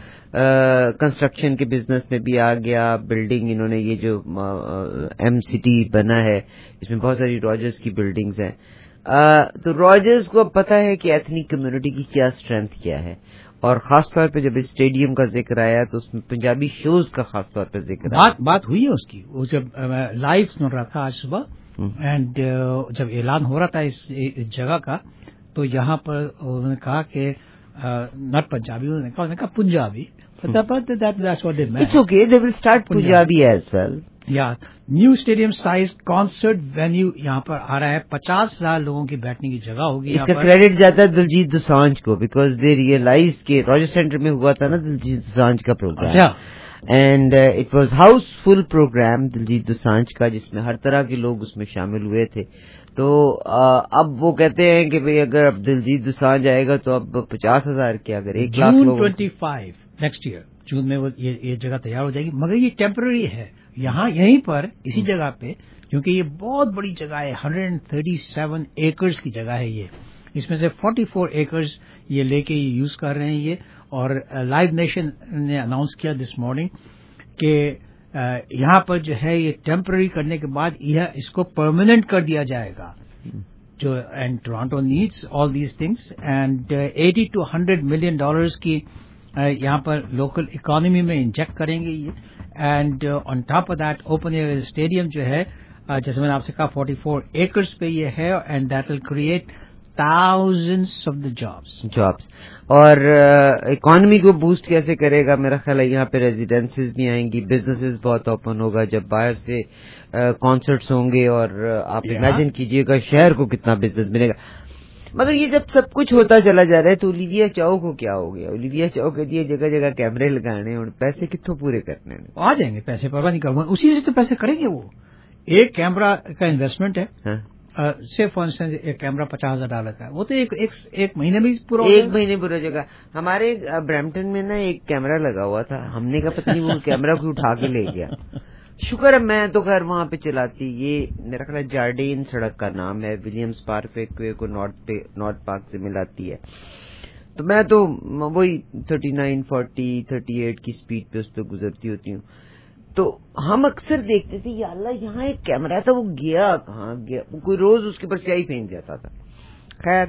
کنسٹرکشن کے بزنس میں بھی آ گیا. بلڈنگ انہوں نے یہ جو ایم سٹی بنا ہے اس میں بہت ساری راجرز کی بلڈنگز ہیں. تو راجرز کو اب پتا ہے کہ ایتھنک کمیونٹی کی کیا اسٹرینتھ کیا ہے, اور خاص طور پہ جب اسٹیڈیم کا ذکر آیا تو اس میں پنجابی شوز کا خاص طور پہ ذکر آیا. بات ہوئی ہے اس کی, وہ جب لائیو سن رہا تھا آج صبح اینڈ جب اعلان ہو رہا تھا اس جگہ کا تو یہاں پر انہوں نے کہا کہ ناٹ پنجابی, انہوں نے کہا Punjabi. It's okay, they will start Punjabi as well. New stadium size concert venue یہاں پر آ رہا ہے. 50,000 لوگوں کی بیٹھنے کی جگہ ہوگی. اس کا کریڈٹ جاتا ہے دلجیت دوسانجھ کو بیکاز دے ریئلائز کہ راجر سینٹر میں ہوا تھا نا دلجیت دوسانجھ کا programme, and it was house full programme Diljit Dosanjh کا جس میں ہر طرح کے لوگ اس میں شامل ہوئے تھے. تو اب وہ کہتے ہیں کہ بھئی اگر اب دلجیت دوسانجھ آئے گا تو اب 50,000 کے اگر 1 لاکھ لوگ. جون 25 نیکسٹ ایئر جون میں یہ جگہ تیار ہو جائے گی, مگر یہ ٹیمپرری ہے یہاں یہیں پر اسی جگہ پہ, کیونکہ یہ بہت بڑی جگہ ہے. 137 ایکرز کی جگہ ہے یہ, اس میں سے 44 ایکرز یہ لے کے یوز کر رہے ہیں یہ. اور لائیو نیشن نے اناؤنس کیا دس مارننگ کہ یہاں پر جو ہے یہ ٹیمپرری کرنے کے بعد اس کو پرماننٹ کر دیا جائے گا. جو and Toronto needs all these things and $80 to $100 million کی یہاں پر لوکل اکانومی میں انجیکٹ کریں گے یہ. And on top of that open air stadium جو ہے جیسے میں نے آپ سے کہا 44 ایکرز پہ یہ ہے, and that will create thousands of the jobs. اور اکانومی کو بوسٹ کیسے کرے گا؟ میرا خیال ہے یہاں پہ ریزیڈینسز بھی آئیں گی, بزنسز بہت اوپن ہوگا جب باہر سے کانسرٹس ہوں گے, اور آپ امیجن کیجئے گا شہر کو کتنا بزنس ملے گا. مگر یہ جب سب کچھ ہوتا چلا جا رہا ہے تو اولیویا چاؤ کو کیا ہو گیا؟ اولیویا چاؤ کے لیے جگہ جگہ کیمرے لگانے اور پیسے کتوں پورے کرنے ہیں؟ آ جائیں گے پیسے, پرواہ نہیں کروں گا, اسی سے تو پیسے کریں گے. وہ ایک کیمرہ کا انویسٹمنٹ ہے, سے فار انسٹنس ایک کیمرہ $50,000 کا, وہ تو ایک مہینے میں پورا, ایک مہینے پورا جگہ. ہمارے برمپٹن میں نا ایک کیمرہ لگا ہوا تھا, ہم نے کہا پتہ نہیں وہ کیمرہ کو اٹھا کے لے گیا. شکر ہے میں تو خیر وہاں پہ چلاتی. یہ میرا خیال ہے جارڈین سڑک کا نام ہے, ولیمز پارک کو نارتھ پارک سے ملاتی ہے. تو میں تو وہی 39, 40, 38 کی سپیڈ پہ اس پہ گزرتی ہوتی ہوں. تو ہم اکثر دیکھتے تھے یا اللہ یہاں ایک کیمرہ تھا, وہ گیا کہاں گیا, کوئی روز اس کے اوپر سیاہی پھینک جاتا تھا. خیر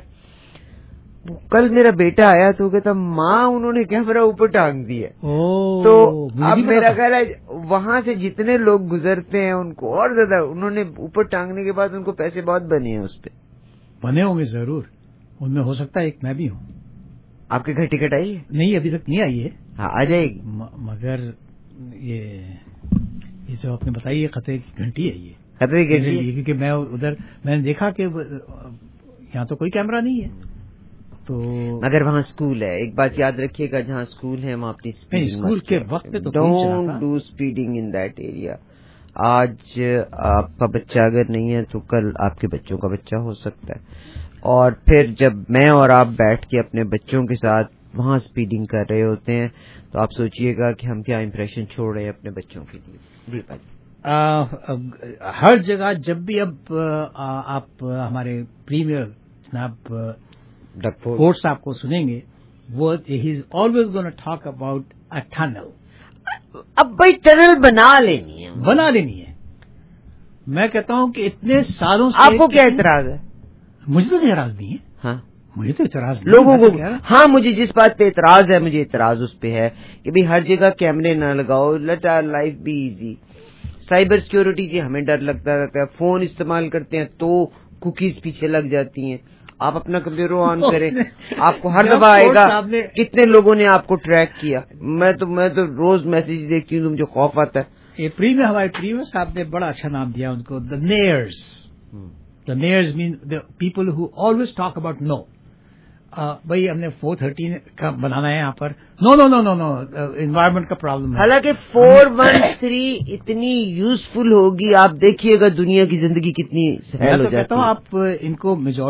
کل میرا بیٹا آیا تو کہتا ماں انہوں نے کیمرہ اوپر ٹانگ دیا. تو اب میرا خیال ہے وہاں سے جتنے لوگ گزرتے ہیں ان کو اور زیادہ انہوں نے اوپر ٹانگنے کے بعد ان کو پیسے بہت بنے ہیں اس پہ. بنے ہوں گے ضرور, ان میں ہو سکتا ہے ایک میں بھی ہوں. آپ کے گھر ٹکٹ آئی ہے؟ نہیں ابھی تک نہیں آئی ہے. ہاں آ جائے گی, مگر یہ جو آپ نے بتائی یہ خطرے کی گھنٹی ہے. یہ خطرے کی گھنٹی کیونکہ میں نے دیکھا کہ یہاں تو کوئی کیمرہ نہیں ہے. تو مگر وہاں اسکول ہے. ایک بات یاد رکھیے گا, جہاں اسکول ہے وہاں اپنی اسکول کے وقت پہ تو don't do speeding in that area. آج آپ کا بچہ اگر نہیں ہے تو کل آپ کے بچوں کا بچہ ہو سکتا ہے. اور پھر جب میں اور آپ بیٹھ کے اپنے بچوں کے ساتھ وہاں اسپیڈنگ کر رہے ہوتے ہیں تو آپ سوچئے گا کہ ہم کیا امپریشن چھوڑ رہے ہیں اپنے بچوں کے لیے. جی ہر جگہ جب بھی اب آپ ہمارے پریمیئر جناب فورڈ صاحب کو سنیں گے وہ he is always gonna talk about a tunnel. اب بھائی ٹنل بنا لینی ہے. میں کہتا ہوں کہ اتنے سالوں سے آپ کو کیا اعتراض ہے؟ مجھے تو اعتراض نہیں ہے. ہاں مجھے تو اعتراض نہیں لوگوں کو. ہاں مجھے جس بات پہ اعتراض ہے مجھے اعتراض اس پہ ہے کہ بھی ہر جگہ کیمرے نہ لگاؤ. Let our life be easy. Cyber security سے ہمیں ڈر لگتا رہتا ہے. فون استعمال کرتے ہیں تو کوکیز پیچھے لگ جاتی ہیں. آپ اپنا کمپیوٹر آن کریں آپ کو ہر دفعہ آئے گا کتنے لوگوں نے آپ کو ٹریک کیا. میں تو روز میسج دیکھتی ہوں تو مجھے خوف آتا ہے. ہمارے پریمیئر صاحب نے بڑا اچھا نام دیا ان کو, the naysayers. The naysayers mean the people who always talk about no. بھائی ہم نے 413 کا بنانا ہے یہاں پر. نو انوائرمنٹ کا پرابلم ہے. حالانکہ 413 اتنی یوزفل ہوگی. آپ دیکھیے گا دنیا کی زندگی کتنی سہل ہو جاتی ہے. میں تو کہتا ہوں آپ ان کو